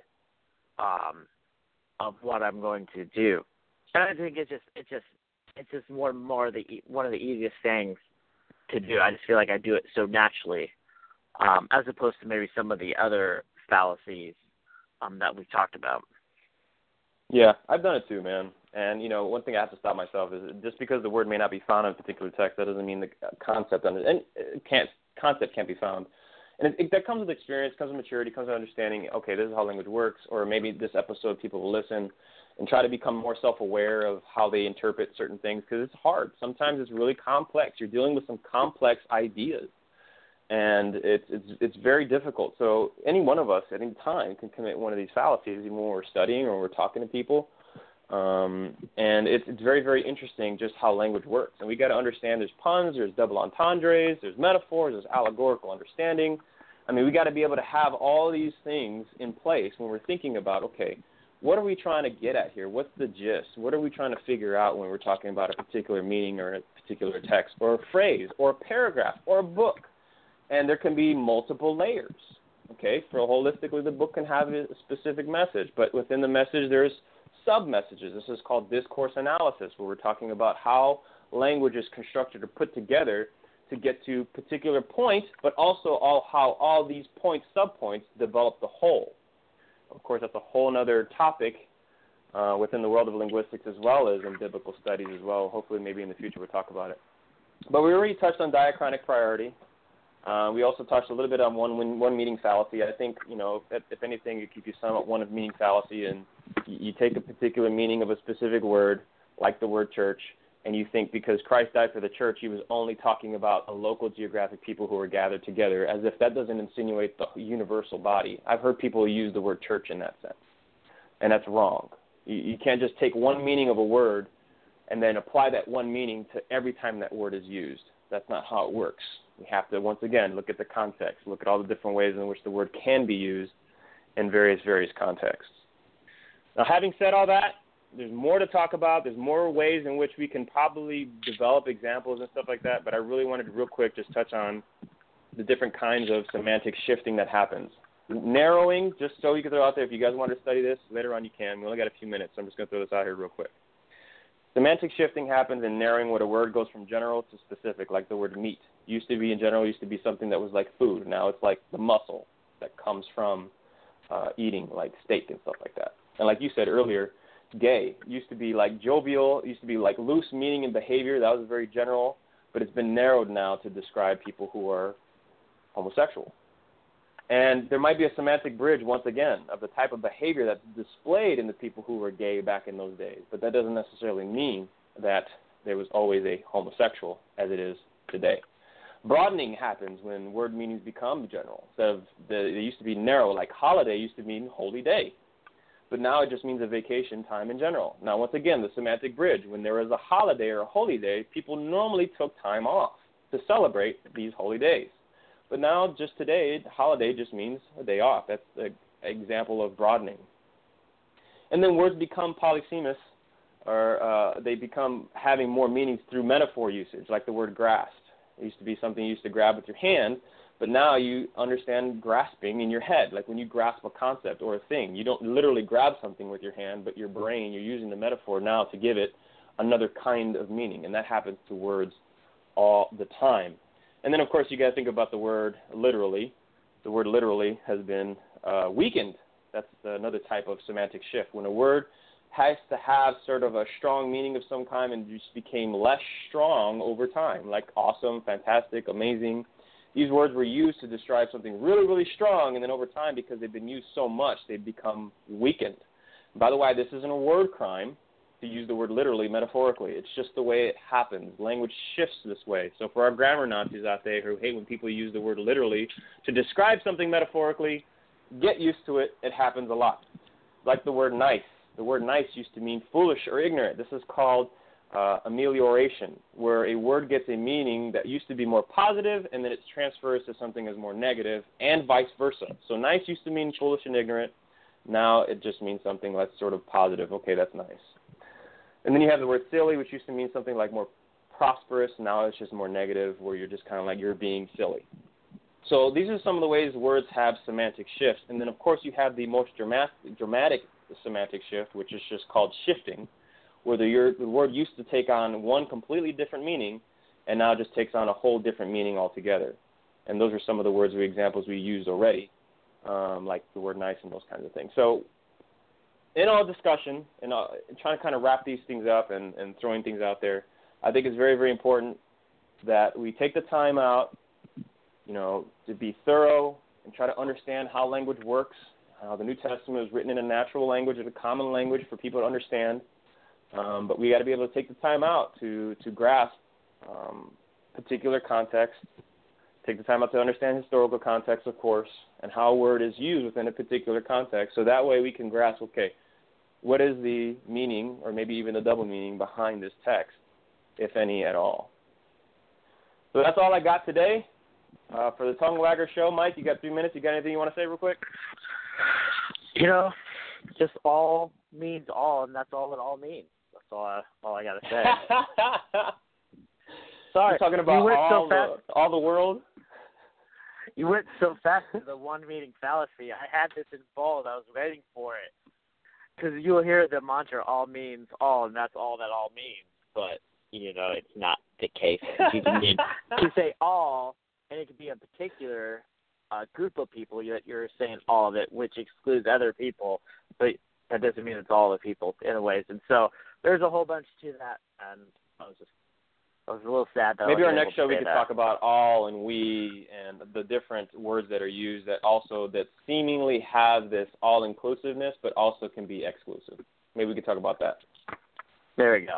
S8: of what I'm going to do. And I think it's just more one of the easiest things to do. I just feel like I do it so naturally, as opposed to maybe some of the other fallacies that we've talked about.
S7: Yeah, I've done it too, man. And, one thing I have to stop myself is just because the word may not be found in a particular text, that doesn't mean the concept can't be found. And that comes with experience, comes with maturity, comes with understanding, okay, this is how language works, or maybe this episode people will listen and try to become more self-aware of how they interpret certain things, because it's hard. Sometimes it's really complex. You're dealing with some complex ideas, and it's very difficult. So any one of us at any time can commit one of these fallacies, even when we're studying or we're talking to people. And it's very, very interesting just how language works. And we got to understand there's puns, there's double entendres, there's metaphors, there's allegorical understanding. I mean, we got to be able to have all these things in place when we're thinking about, okay, what are we trying to get at here? What's the gist? What are we trying to figure out when we're talking about a particular meaning or a particular text or a phrase or a paragraph or a book? And there can be multiple layers, okay? For holistically, the book can have a specific message, but within the message there's sub-messages. This is called discourse analysis, where we're talking about how language is constructed or put together to get to particular points, but also how all these points, sub-points, develop the whole. Of course, that's a whole other topic within the world of linguistics as well as in biblical studies as well. Hopefully, maybe in the future we'll talk about it. But we already touched on diachronic priority. We also touched a little bit on one meaning fallacy. I think, if anything, if you sum up one of meaning fallacy and you take a particular meaning of a specific word, like the word church, and you think because Christ died for the church, he was only talking about a local geographic people who were gathered together, as if that doesn't insinuate the universal body. I've heard people use the word church in that sense, and that's wrong. You can't just take one meaning of a word and then apply that one meaning to every time that word is used. That's not how it works. We have to, once again, look at the context, look at all the different ways in which the word can be used in various contexts. Now, having said all that, there's more to talk about. There's more ways in which we can probably develop examples and stuff like that, but I really wanted to real quick just touch on the different kinds of semantic shifting that happens. Narrowing, just so you can throw out there, if you guys want to study this, later on you can. We only got a few minutes, so I'm just going to throw this out here real quick. Semantic shifting happens in narrowing what a word goes from general to specific, like the word meat. Used to be something that was like food. Now it's like the muscle that comes from eating, like steak and stuff like that. And like you said earlier, gay used to be like jovial, used to be like loose meaning and behavior. That was very general, but it's been narrowed now to describe people who are homosexual. And there might be a semantic bridge, once again, of the type of behavior that's displayed in the people who were gay back in those days. But that doesn't necessarily mean that there was always a homosexual as it is today. Broadening happens when word meanings become general. They used to be narrow, like holiday used to mean holy day. But now it just means a vacation time in general. Now, once again, the semantic bridge. When there was a holiday or a holy day, people normally took time off to celebrate these holy days. But now, just today, holiday just means a day off. That's an example of broadening. And then words become polysemous, or they become having more meanings through metaphor usage, like the word grasped. It used to be something you used to grab with your hand, but now you understand grasping in your head, like when you grasp a concept or a thing. You don't literally grab something with your hand, but your brain, you're using the metaphor now to give it another kind of meaning, and that happens to words all the time. And then, of course, you got to think about the word literally. The word literally has been weakened. That's another type of semantic shift. When a word has to have sort of a strong meaning of some kind and just became less strong over time, like awesome, fantastic, amazing. These words were used to describe something really, really strong, and then over time, because they've been used so much, they've become weakened. By the way, this isn't a word crime to use the word literally metaphorically. It's just the way it happens. Language shifts this way. So for our grammar Nazis out there who hate when people use the word literally to describe something metaphorically, get used to it. It happens a lot. Like the word nice. The word nice used to mean foolish or ignorant. This is called amelioration, where a word gets a meaning that used to be more positive and then it transfers to something as more negative, and vice versa. So nice used to mean foolish and ignorant. Now it just means something that's sort of positive. Okay, that's nice. And then you have the word silly, which used to mean something like more prosperous. Now it's just more negative, where you're just kind of like you're being silly. So these are some of the ways words have semantic shifts. And then, of course, you have the most dramatic semantic shift, which is just called shifting, where the word used to take on one completely different meaning and now just takes on a whole different meaning altogether. And those are some of the examples we used already, like the word nice and those kinds of things. So in all discussion and trying to kind of wrap these things up and throwing things out there, I think it's very, very important that we take the time out, to be thorough and try to understand how language works, how the New Testament is written in a natural language, a common language for people to understand. But we got to be able to take the time out to grasp particular context, take the time out to understand historical context, of course, and how a word is used within a particular context. So that way we can grasp, okay, what is the meaning or maybe even the double meaning behind this text, if any at all. So that's all I got today for the Tongue Wagger Show. Mike, you got 3 minutes. You got anything you want to say real quick?
S8: Just all means all, and that's all it all means. That's all I got to say. Sorry.
S7: You're talking about all the world?
S8: You went so fast to the one meaning fallacy. I had this in bold. I was waiting for it. Because you'll hear the mantra, all means all, and that's all that all means. But, it's not the case. You need to say all, and it could be a particular group of people that you're saying all of it, which excludes other people. But that doesn't mean it's all the people in a ways. And so there's a whole bunch to that, and I was a little sad that
S7: maybe our next show we could talk about all and we and the different words that are used that seemingly have this all-inclusiveness but also can be exclusive. Maybe we could talk about that.
S8: There we go.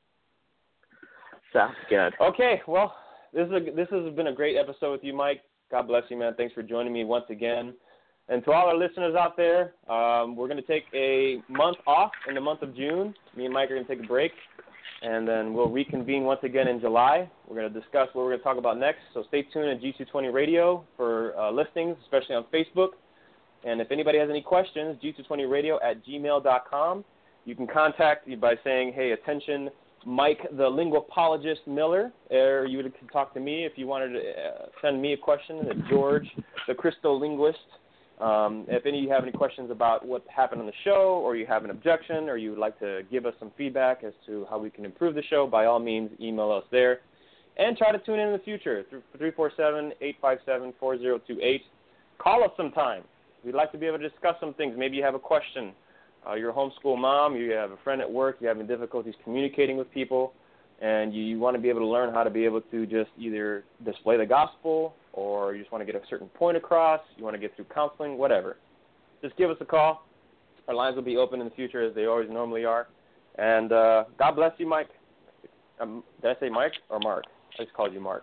S8: Sounds good.
S7: Okay, well, this has been a great episode with you, Mike. God bless you, man. Thanks for joining me once again. And to all our listeners out there, we're going to take a month off in the month of June. Me and Mike are going to take a break, and then we'll reconvene once again in July. We're going to discuss what we're going to talk about next, so stay tuned at G220 Radio for listings, especially on Facebook. And if anybody has any questions, G220radio@gmail.com. You can contact me by saying, hey, attention, Mike the Linguapologist Miller, or you can talk to me if you wanted to send me a question, George the Crystal Linguist. If any of you have any questions about what happened on the show, or you have an objection, or you would like to give us some feedback as to how we can improve the show, by all means, email us there. And try to tune in the future, 347-857-4028. Call us sometime. We'd like to be able to discuss some things. Maybe you have a question. You're a homeschool mom, you have a friend at work, you're having difficulties communicating with people, and you want to be able to learn how to be able to just either display the gospel, or you just want to get a certain point across, you want to get through counseling, whatever. Just give us a call. Our lines will be open in the future as they always normally are. And God bless you, Mike. Did I say Mike or Mark? I just called you Mark.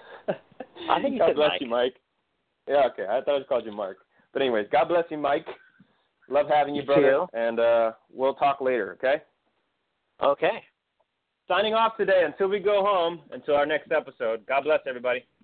S8: I think you
S7: God
S8: said
S7: bless
S8: Mike.
S7: you, Mike. Yeah, okay. I thought I just called you Mark. But anyways, God bless you, Mike. Love having you, brother.
S8: You.
S7: And we'll talk later, okay?
S8: Okay.
S7: Signing off today until we go home, until our next episode. God bless everybody.